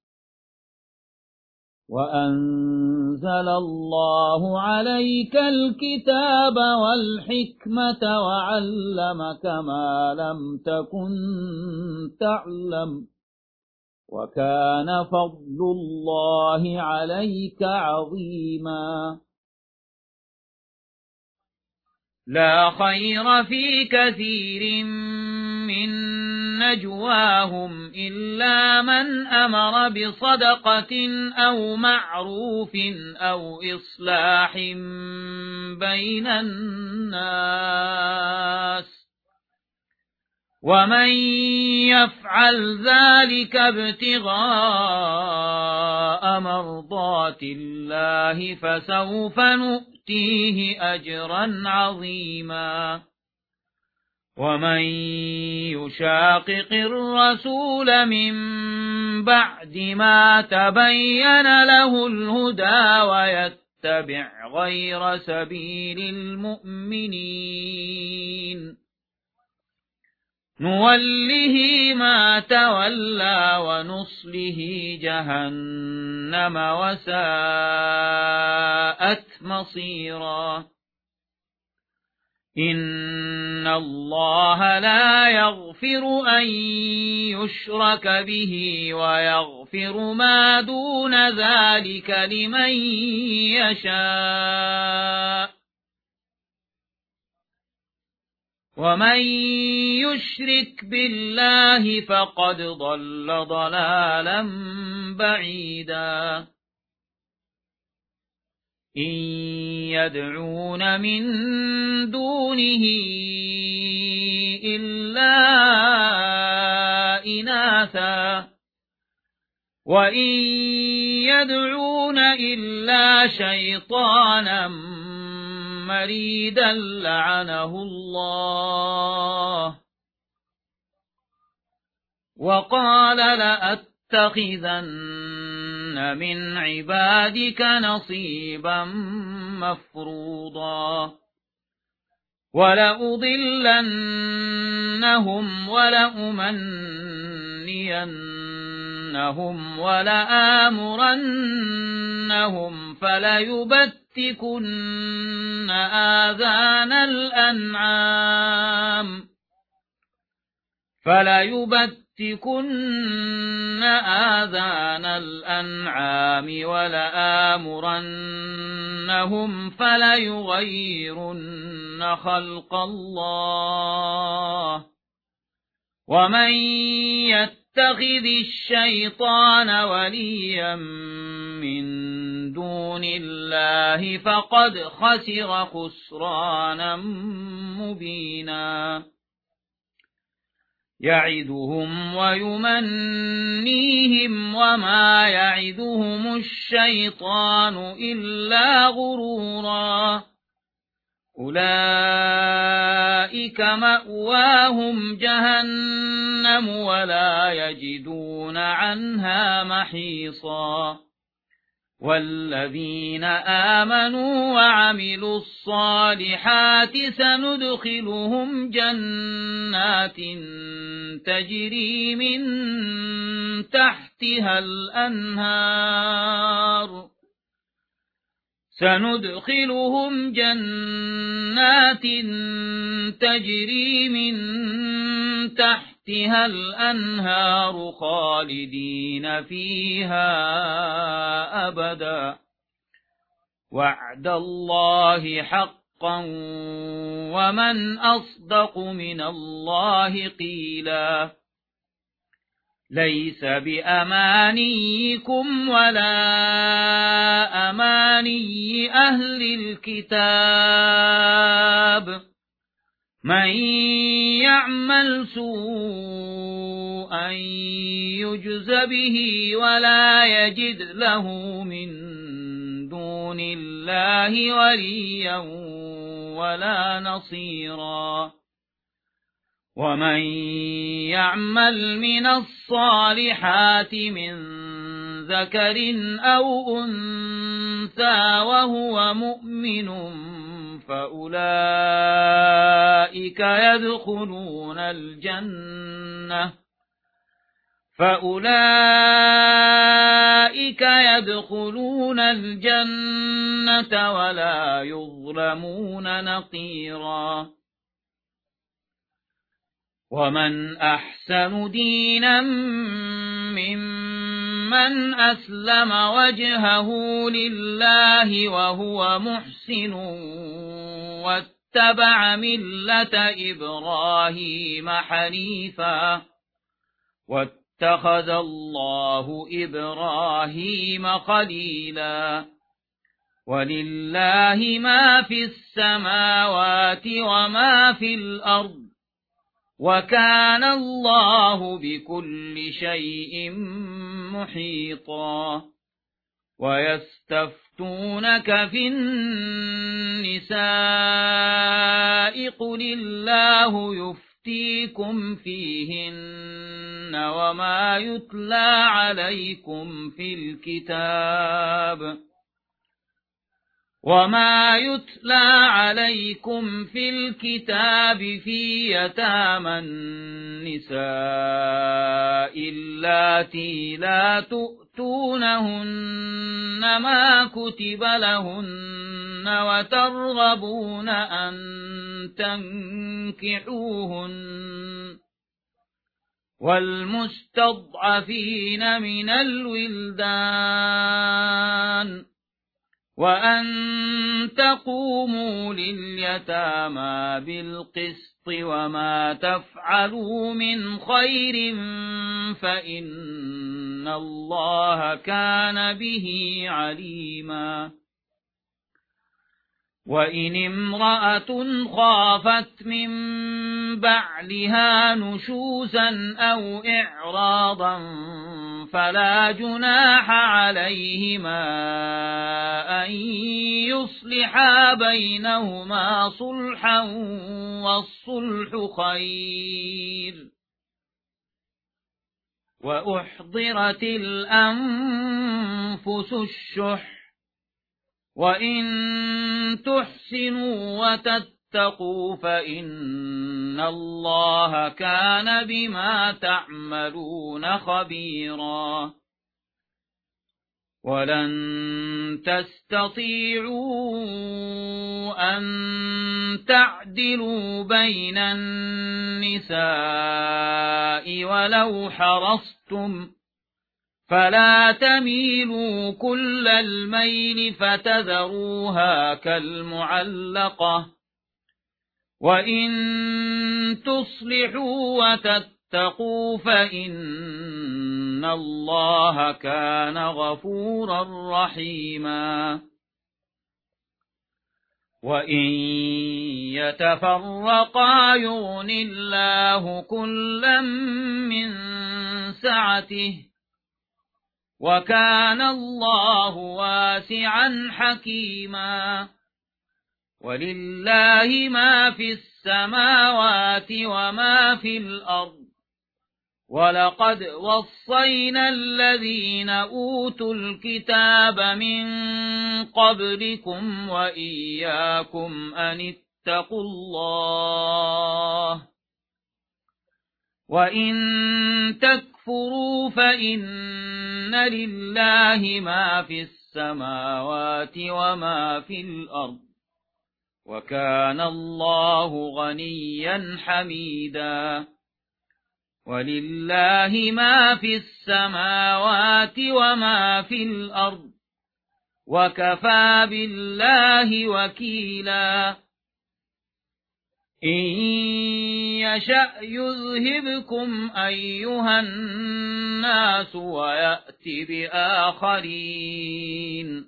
وأنزل الله عليك الكتاب والحكمة وعلمك ما لم تكن تعلم وكان فضل الله عليك عظيما لا خير في كثير من نجواهم إلا من أمر بصدقة أو معروف أو إصلاح بين الناس ومن يفعل ذلك ابتغاء مرضات الله فسوف نؤتيه أجرا عظيما ومن يشاقق الرسول من بعد ما تبين له الهدى ويتبع غير سبيل المؤمنين نوله ما تولى ونصله جهنم وساءت مصيرا إن الله لا يغفر أن يشرك به ويغفر ما دون ذلك لمن يشاء ومن يشرك بالله فقد ضل ضلالا بعيدا إن يدعون من دونه إلا إناثا وإن يدعون إلا شيطانا مريدا لعنه الله وقال لأتخذن من عبادك نصيبا مفروضا ولأضلنهم ولأمنينهم ولآمرنهم فليبتكن آذان الأنعام فليبتكن آذان الأنعام ولآمرنهم فليغيرن خلق الله ومن يتخذ الشيطان وليا من دون الله فقد خسر خسرانا مبينا يعدهم ويمنيهم وما يعدهم الشيطان إلا غرورا أولئك مأواهم جهنم ولا يجدون عنها محيصا والذين آمنوا وعملوا الصالحات سندخلهم جنات تجري من تحتها الأنهار تجري من تحتها الأنهار خالدين فيها أبدا وعد الله حقا ومن أصدق من الله قيلا ليس بأمانيكم ولا أماني أهل الكتاب من يعمل سوءا يجز به ولا يجد له من دون الله وليا ولا نصيرا ومن يعمل من الصالحات من ذكر أو أنثى وهو مؤمن فأولئك يدخلون الجنة ولا يظلمون نقيرا ومن أحسن دينا ممن أسلم وجهه لله وهو محسن واتبع ملة إبراهيم حنيفا واتخذ الله إبراهيم خليلا ولله ما في السماوات وما في الأرض وكان الله بكل شيء محيطا ويستفتونك في النساء قل الله يفتيكم فيهن وما يتلى عليكم في الكتاب في يتامى النساء اللاتي لا تؤتونهن ما كتب لهن وترغبون أن تنكحوهن والمستضعفين من الولدان وأن تقوموا لليتامى بالقسط وما تفعلوا من خير فإن الله كان به عليما وإن امرأة خافت من بعلها نشوزا أو إعراضا فلا جناح عليهما أن يصلحا بينهما صلحا والصلح خير وأحضرت الأنفس الشح وإن تحسنوا وتتقوا فإن الله كان بما تعملون خبيرا ولن تستطيعوا أن تعدلوا بين النساء ولو حرصتم فلا تميلوا كل الميل فتذروها كالمعلقة وإن تصلحوا وتتقوا فإن الله كان غفورا رحيما وإن يتفرقا يغن الله كلا من سعته وكان الله واسعا حكيما ولله ما في السماوات وما في الأرض ولقد وصينا الذين أوتوا الكتاب من قبلكم وإياكم أن اتقوا الله وإن تكفروا فإن لله ما في السماوات وما في الأرض وكان الله غنيا حميدا ولله ما في السماوات وما في الأرض وكفى بالله وكيلا إن يشأ يذهبكم أيها الناس ويأت بآخرين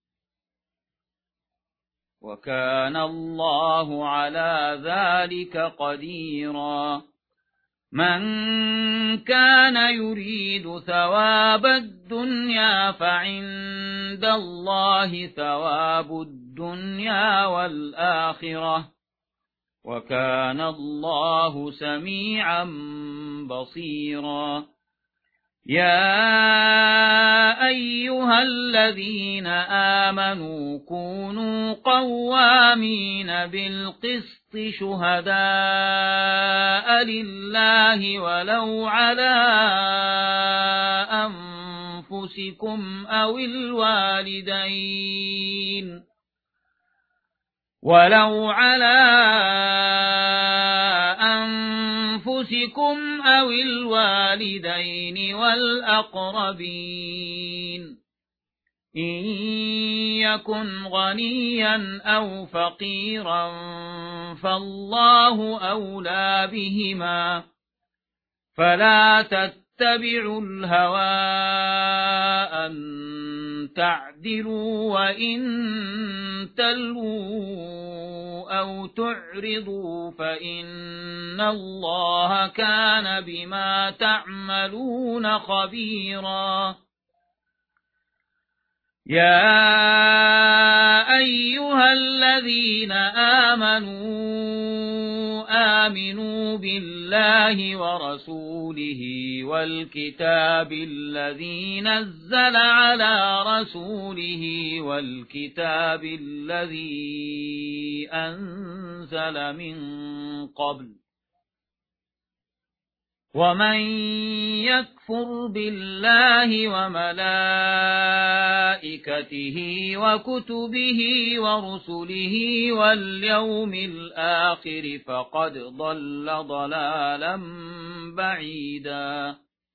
وكان الله على ذلك قديرا من كان يريد ثواب الدنيا فعند الله ثواب الدنيا والآخرة وكان الله سميعا بصيرا يا أيها الذين آمنوا كونوا قوامين بالقسط شهداء لله ولو على أنفسكم أو الوالدين والأقربين إن يكن غنيا أو فقيرا فالله أولى بهما فلا تتبعوا الهوى أن تعدلوا وإن تلووا أو تعرضوا فإن الله كان بما تعملون خبيرا يا أيها الذين آمنوا بالله ورسوله والكتاب الذي نزل على رسوله والكتاب الذي أنزل من قبل ومن يكفر بالله وملائكته وكتبه ورسله واليوم الآخر فقد ضل ضلالا بعيدا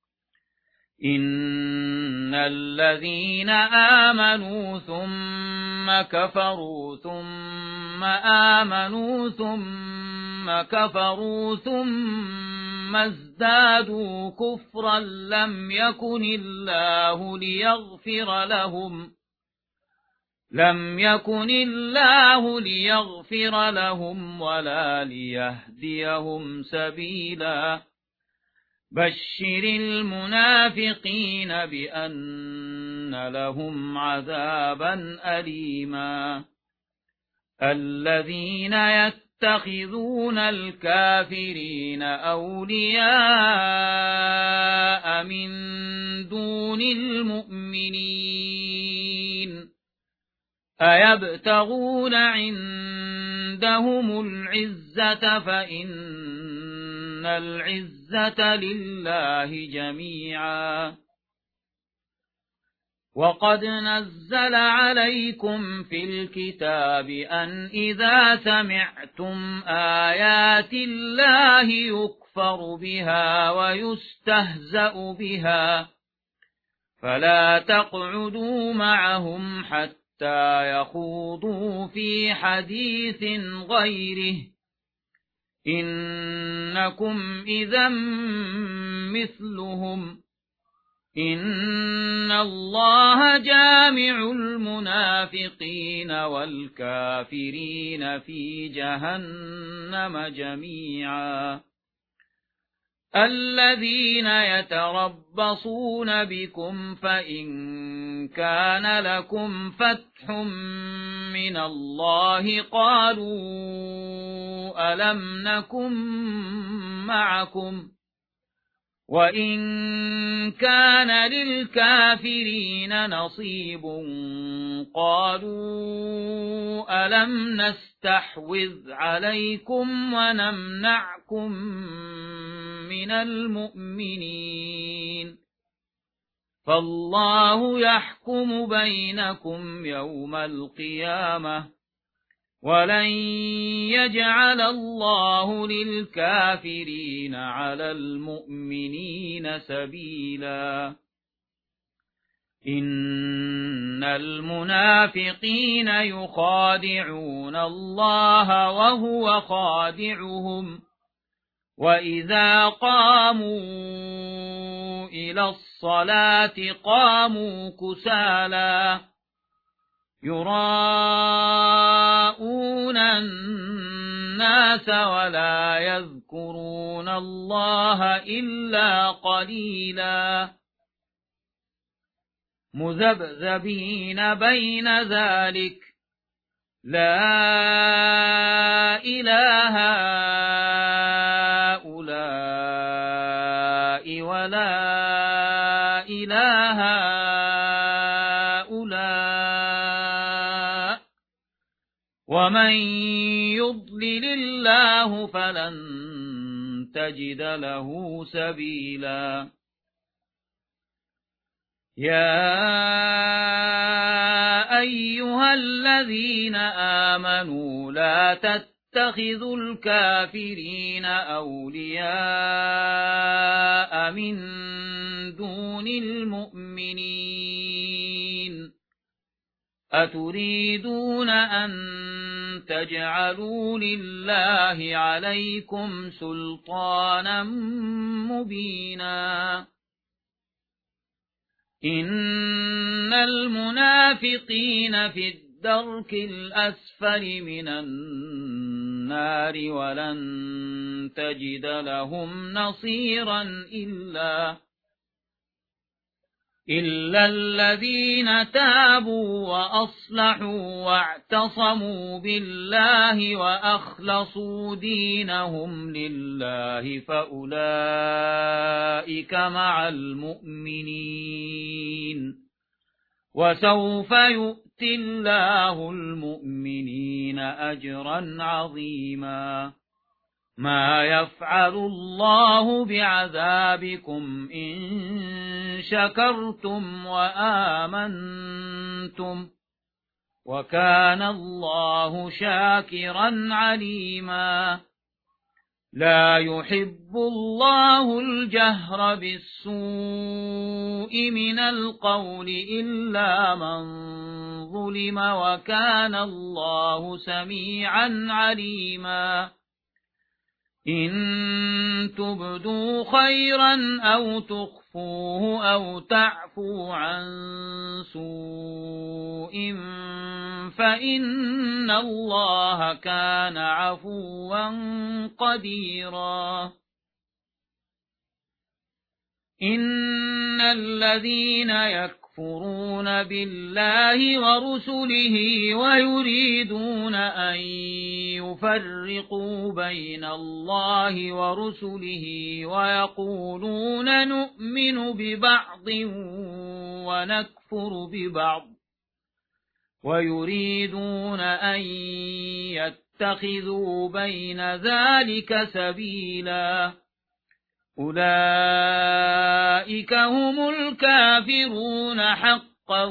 إن الذين آمنوا ثم كفروا ثم آمنوا ثم كفروا ثم ازدادوا كفرا لم يكن الله ليغفر لهم ولا ليهديهم سبيلا بشر المنافقين بأن لهم عذابا أليما الذين يتخذون الكافرين أولياء من دون المؤمنين أيبتغون عندهم العزة فإن العزة لله جميعا وقد نزل عليكم في الكتاب أن إذا سمعتم آيات الله يكفر بها ويستهزأ بها فلا تقعدوا معهم حتى يخوضوا في حديث غيره إنكم إذا مثلهم إن الله جامع المنافقين والكافرين في جهنم جميعا الذين يتربصون بكم فإن كان لكم فتح من الله قالوا ألم نكن معكم وإن كان للكافرين نصيب قالوا ألم نستحوذ عليكم ونمنعكم من المؤمنين فالله يحكم بينكم يوم القيامة ولن يجعل الله للكافرين على المؤمنين سبيلا إن المنافقين يخادعون الله وهو خادعهم وإذا قاموا إلى الصلاة قاموا كسالى يراءون الناس ولا يذكرون الله إلا قليلا مذبذبين بين ذلك لا إله هؤلاء ولا إله هؤلاء ومن يضلل الله فلن تجد له سبيلا يا أيها الذين آمنوا لا تتخذوا الكافرين أولياء من دون المؤمنين أتريدون أن تجعلوا لله عليكم سلطانا مبينا إن المنافقين في الدرك الأسفل من النار ولن تجد لهم نصيرا إلا الذين تابوا وأصلحوا واعتصموا بالله وأخلصوا دينهم لله فأولئك مع المؤمنين وسوف يؤتي الله المؤمنين أجرا عظيما ما يفعل الله بعذابكم إن شكرتم وآمنتم وكان الله شاكرا عليما لا يحب الله الجهر بالسوء من القول إلا من ظلم وكان الله سميعا عليما إن تبدوا خيرا أو تخفوه أو تعفوا عن سوء فإن الله كان عفوا قديرا إن الذين يكفرون بالله ورسله ويريدون أن يفرقوا بين الله ورسله ويقولون نؤمن ببعض ونكفر ببعض ويريدون أن يتخذوا بين ذلك سبيلا أولئك هم الكافرون حقا حقا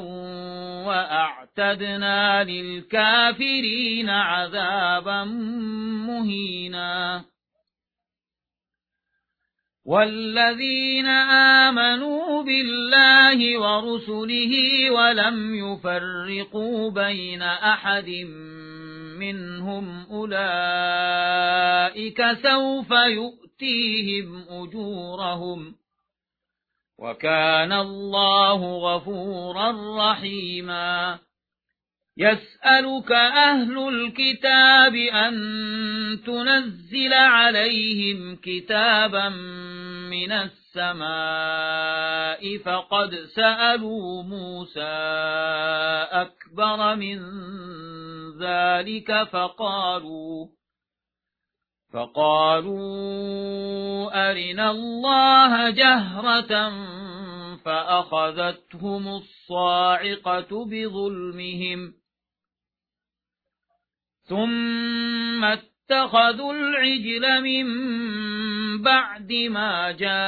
وأعتدنا للكافرين عذابا مهينا والذين آمنوا بالله ورسله ولم يفرقوا بين أحد منهم أولئك سوف يؤتيهم أجورهم وكان الله غفورا رحيما يسألك أهل الكتاب أن تنزل عليهم كتابا من السماء فقد سألوا موسى أكبر من ذلك فقالوا أرنا الله جهرة فأخذتهم الصاعقة بظلمهم ثم اتخذوا العجل من بعد ما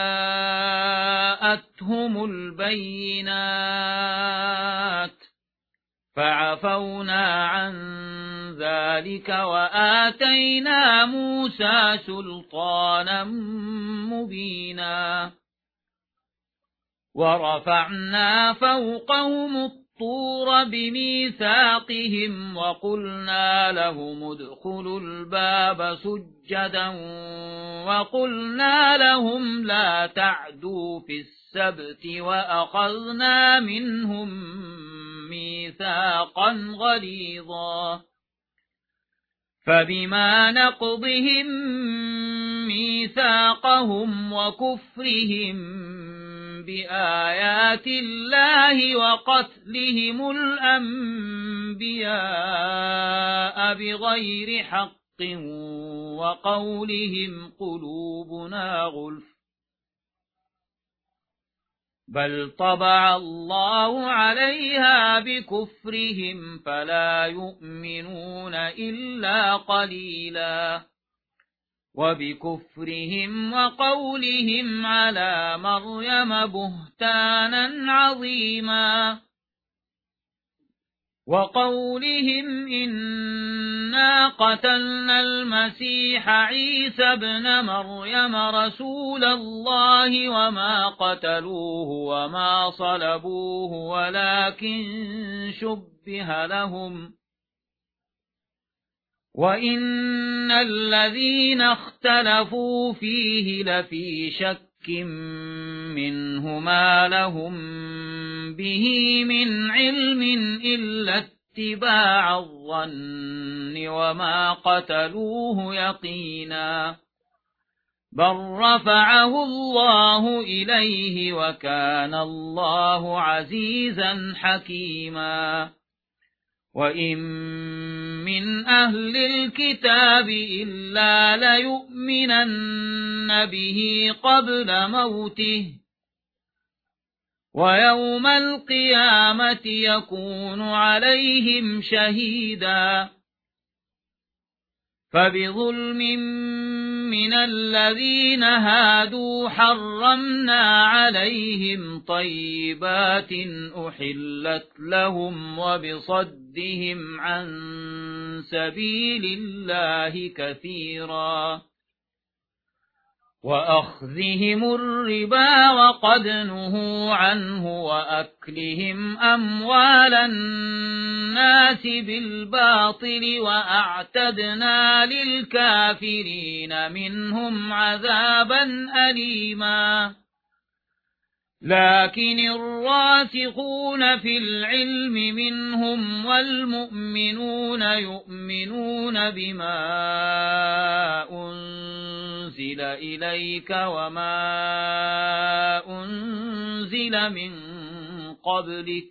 جاءتهم البينات فعفونا عن ذلك وآتينا موسى سلطانا مبينا ورفعنا فوقهم الطور بميثاقهم وقلنا لهم ادخلوا الباب سجدا وقلنا لهم لا تعدوا في السبت وأخذنا منهم ميثاقا غليظا فبما نقضهم ميثاقهم وكفرهم بآيات الله وقتلهم الأنبياء بغير حق وقولهم قلوبنا غلف بل طبع الله عليها بكفرهم فلا يؤمنون إلا قليلا وبكفرهم وقولهم على مريم بهتانا عظيما وقولهم إنا قتلنا المسيح عيسى ابن مريم رسول الله وما قتلوه وما صلبوه ولكن شبه لهم وإن الذين اختلفوا فيه لفي شك منه ما لهم به من علم إلا اتباع الظن وما قتلوه يقينا بل رفعه الله إليه وكان الله عزيزا حكيما وإن من أهل الكتاب إلا ليؤمنن به قبل موته ويوم القيامة يكون عليهم شهيدا فبظلم من الذين هادوا حرمنا عليهم طيبات أحلت لهم وبصدهم عن سبيل الله كثيرا وأخذهم الربا وقد نهوا عنه وأكلهم أموال الناس بالباطل وأعتدنا للكافرين منهم عذابا أليما لكن الراسخون في العلم منهم والمؤمنون يؤمنون بما أنزل إليك وما أنزل من قبلك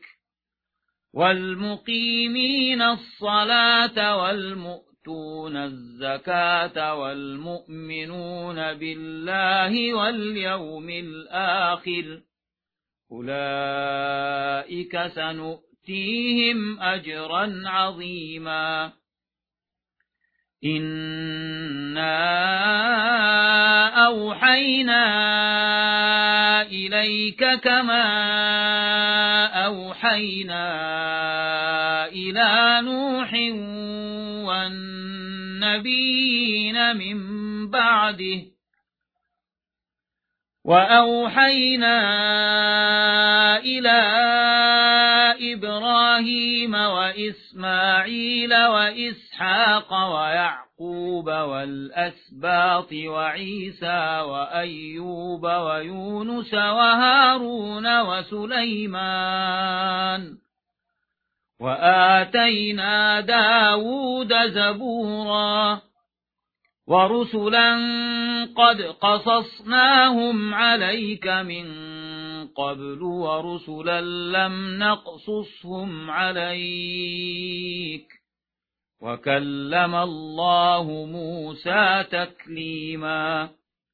والمقيمين الصلاة والمؤتون الزكاة والمؤمنون بالله واليوم الآخر أولئك سنؤتيهم أجرا عظيما إنا أوحينا إليك كما أوحينا إلى نوح والنبيين من بعده وأوحينا إلى إبراهيم وإسماعيل وإسحاق ويعقوب والأسباط وعيسى وأيوب ويونس وهارون وسليمان وآتينا داود زبورا ورسلا قد قصصناهم عليك من قبل ورسلا لم نقصصهم عليك وكلم الله موسى تكليما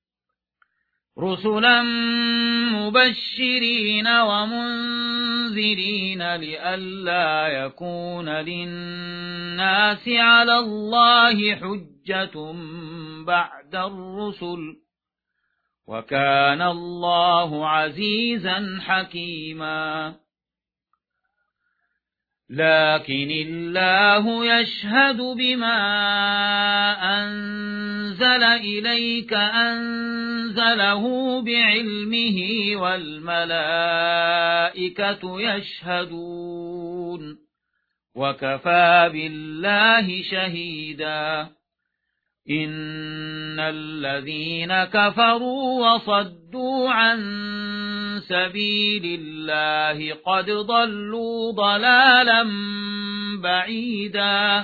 رسلا مبشرين ومنذرين لئلا يكون للناس على الله حجة بعد الرسل وكان الله عزيزا حكيما لكن الله يشهد بما أنزل إليك أنزله بعلمه والملائكة يشهدون وكفى بالله شهيدا إن الذين كفروا وصدوا عن سبيل الله قد ضلوا ضلالا بعيدا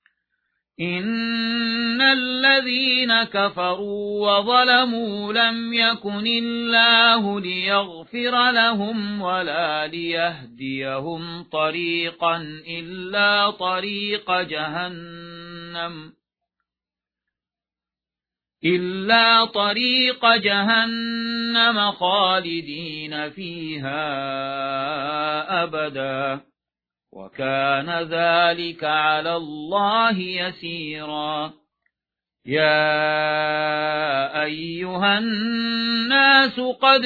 إن الذين كفروا وظلموا لم يكن الله ليغفر لهم ولا ليهديهم طريقا إلا طريق جهنم خالدين فيها أبدا وكان ذلك على الله يسيرا يا أيها الناس قد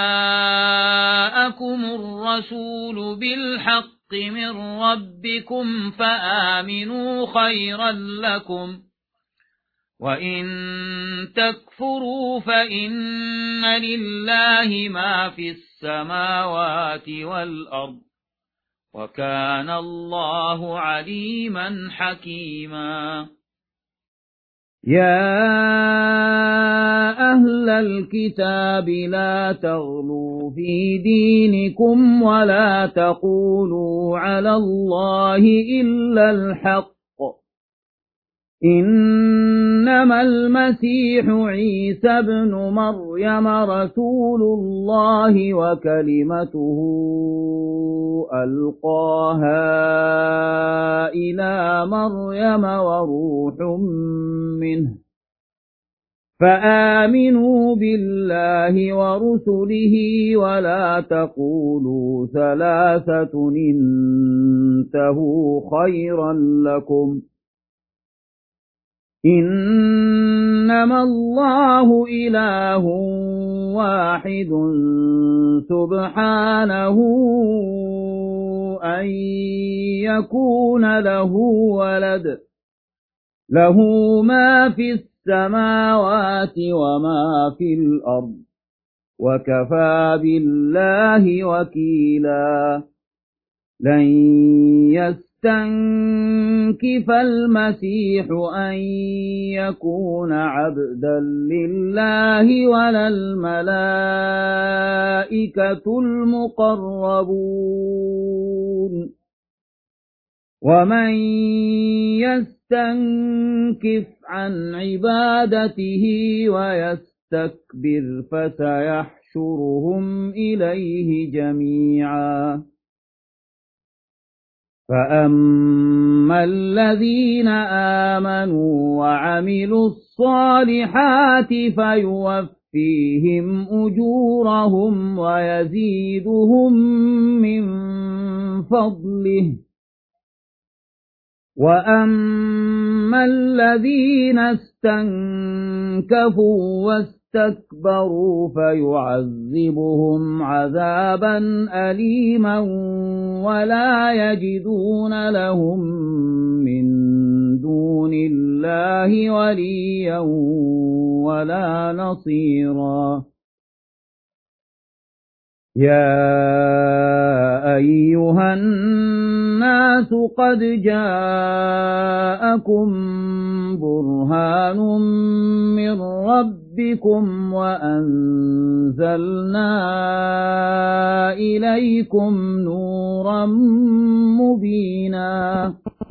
جاءكم الرسول بالحق من ربكم فآمنوا خيرا لكم وإن تكفروا فإن لله ما في السماوات والأرض وكان الله عليما حكيما يا أهل الكتاب لا تغلوا في دينكم ولا تقولوا على الله إلا الحق إنما المسيح عيسى ابن مريم رسول الله وكلمته ألقاها إلى مريم وروح منه فآمنوا بالله ورسله ولا تقولوا ثلاثة انتهوا خيرا لكم إنما الله إله واحد سبحانه أن يكون له ولد له ما في السماوات وما في الأرض وكفى بالله وكيلا لن يستنكف المسيح أن يكون عبدا لله ولا الملائكة المقربون ومن يستنكف عن عبادته ويستكبر فسيحشرهم إليه جميعا فأما الذين آمنوا وعملوا الصالحات فيوفيهم أجورهم ويزيدهم من فضله وأما الذين استنكفوا اسْتَكْبَرُوا فَيُعَذِّبُهُمْ عَذَابًا أَلِيمًا وَلَا يَجِدُونَ لَهُم مِّن دُونِ اللَّهِ وَلِيًّا وَلَا نَصِيرًا يَا أَيُّهَا النَّاسُ قَدْ جَاءَكُم بُرْهَانٌ مِّن رَّبِّكُمْ وَأَنزَلْنَا إِلَيْكُمْ نُورًا مُّبِينًا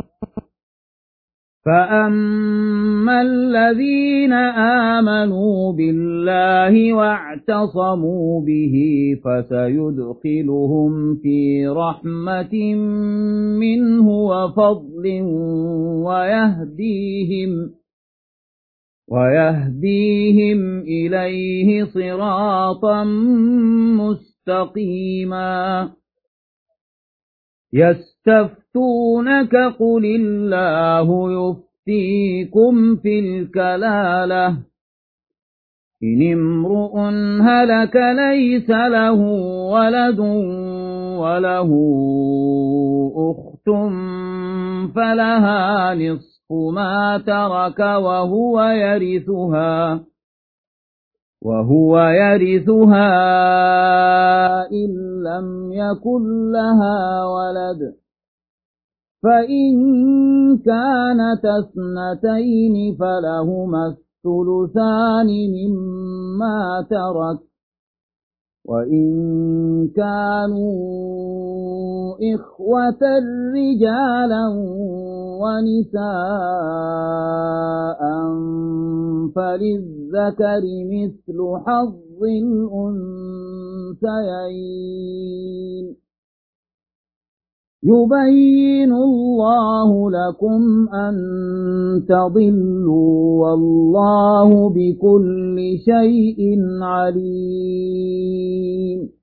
فَأَمَّا الَّذِينَ آمَنُوا بِاللَّهِ وَاعْتَصَمُوا بِهِ فَسَيُدْخِلُهُمْ فِي رَحْمَةٍ مِّنْهُ وَفَضْلٍ وَيَهْدِيهِمْ إِلَيْهِ صِرَاطًا مُّسْتَقِيمًا يَسْتَفْتُونَكَ قُلِ اللَّهُ يُفْتِيكُمْ فِي الْكَلَالَةِ إِنِ امْرُؤٌ هَلَكَ لَيْسَ لَهُ وَلَدٌ وَلَهُ أُخْتٌ فَلَهَا نِصْفُ مَا تَرَكَ وهو يرثها إن لم يكن لها ولد فإن كانت اثنتين فلهما الثلثان مما ترك وإن كانوا إخوة رجالا ونساء فللذكر مثل حظ الأنثيين يبين الله لكم أن تضلوا والله بكل شيء عليم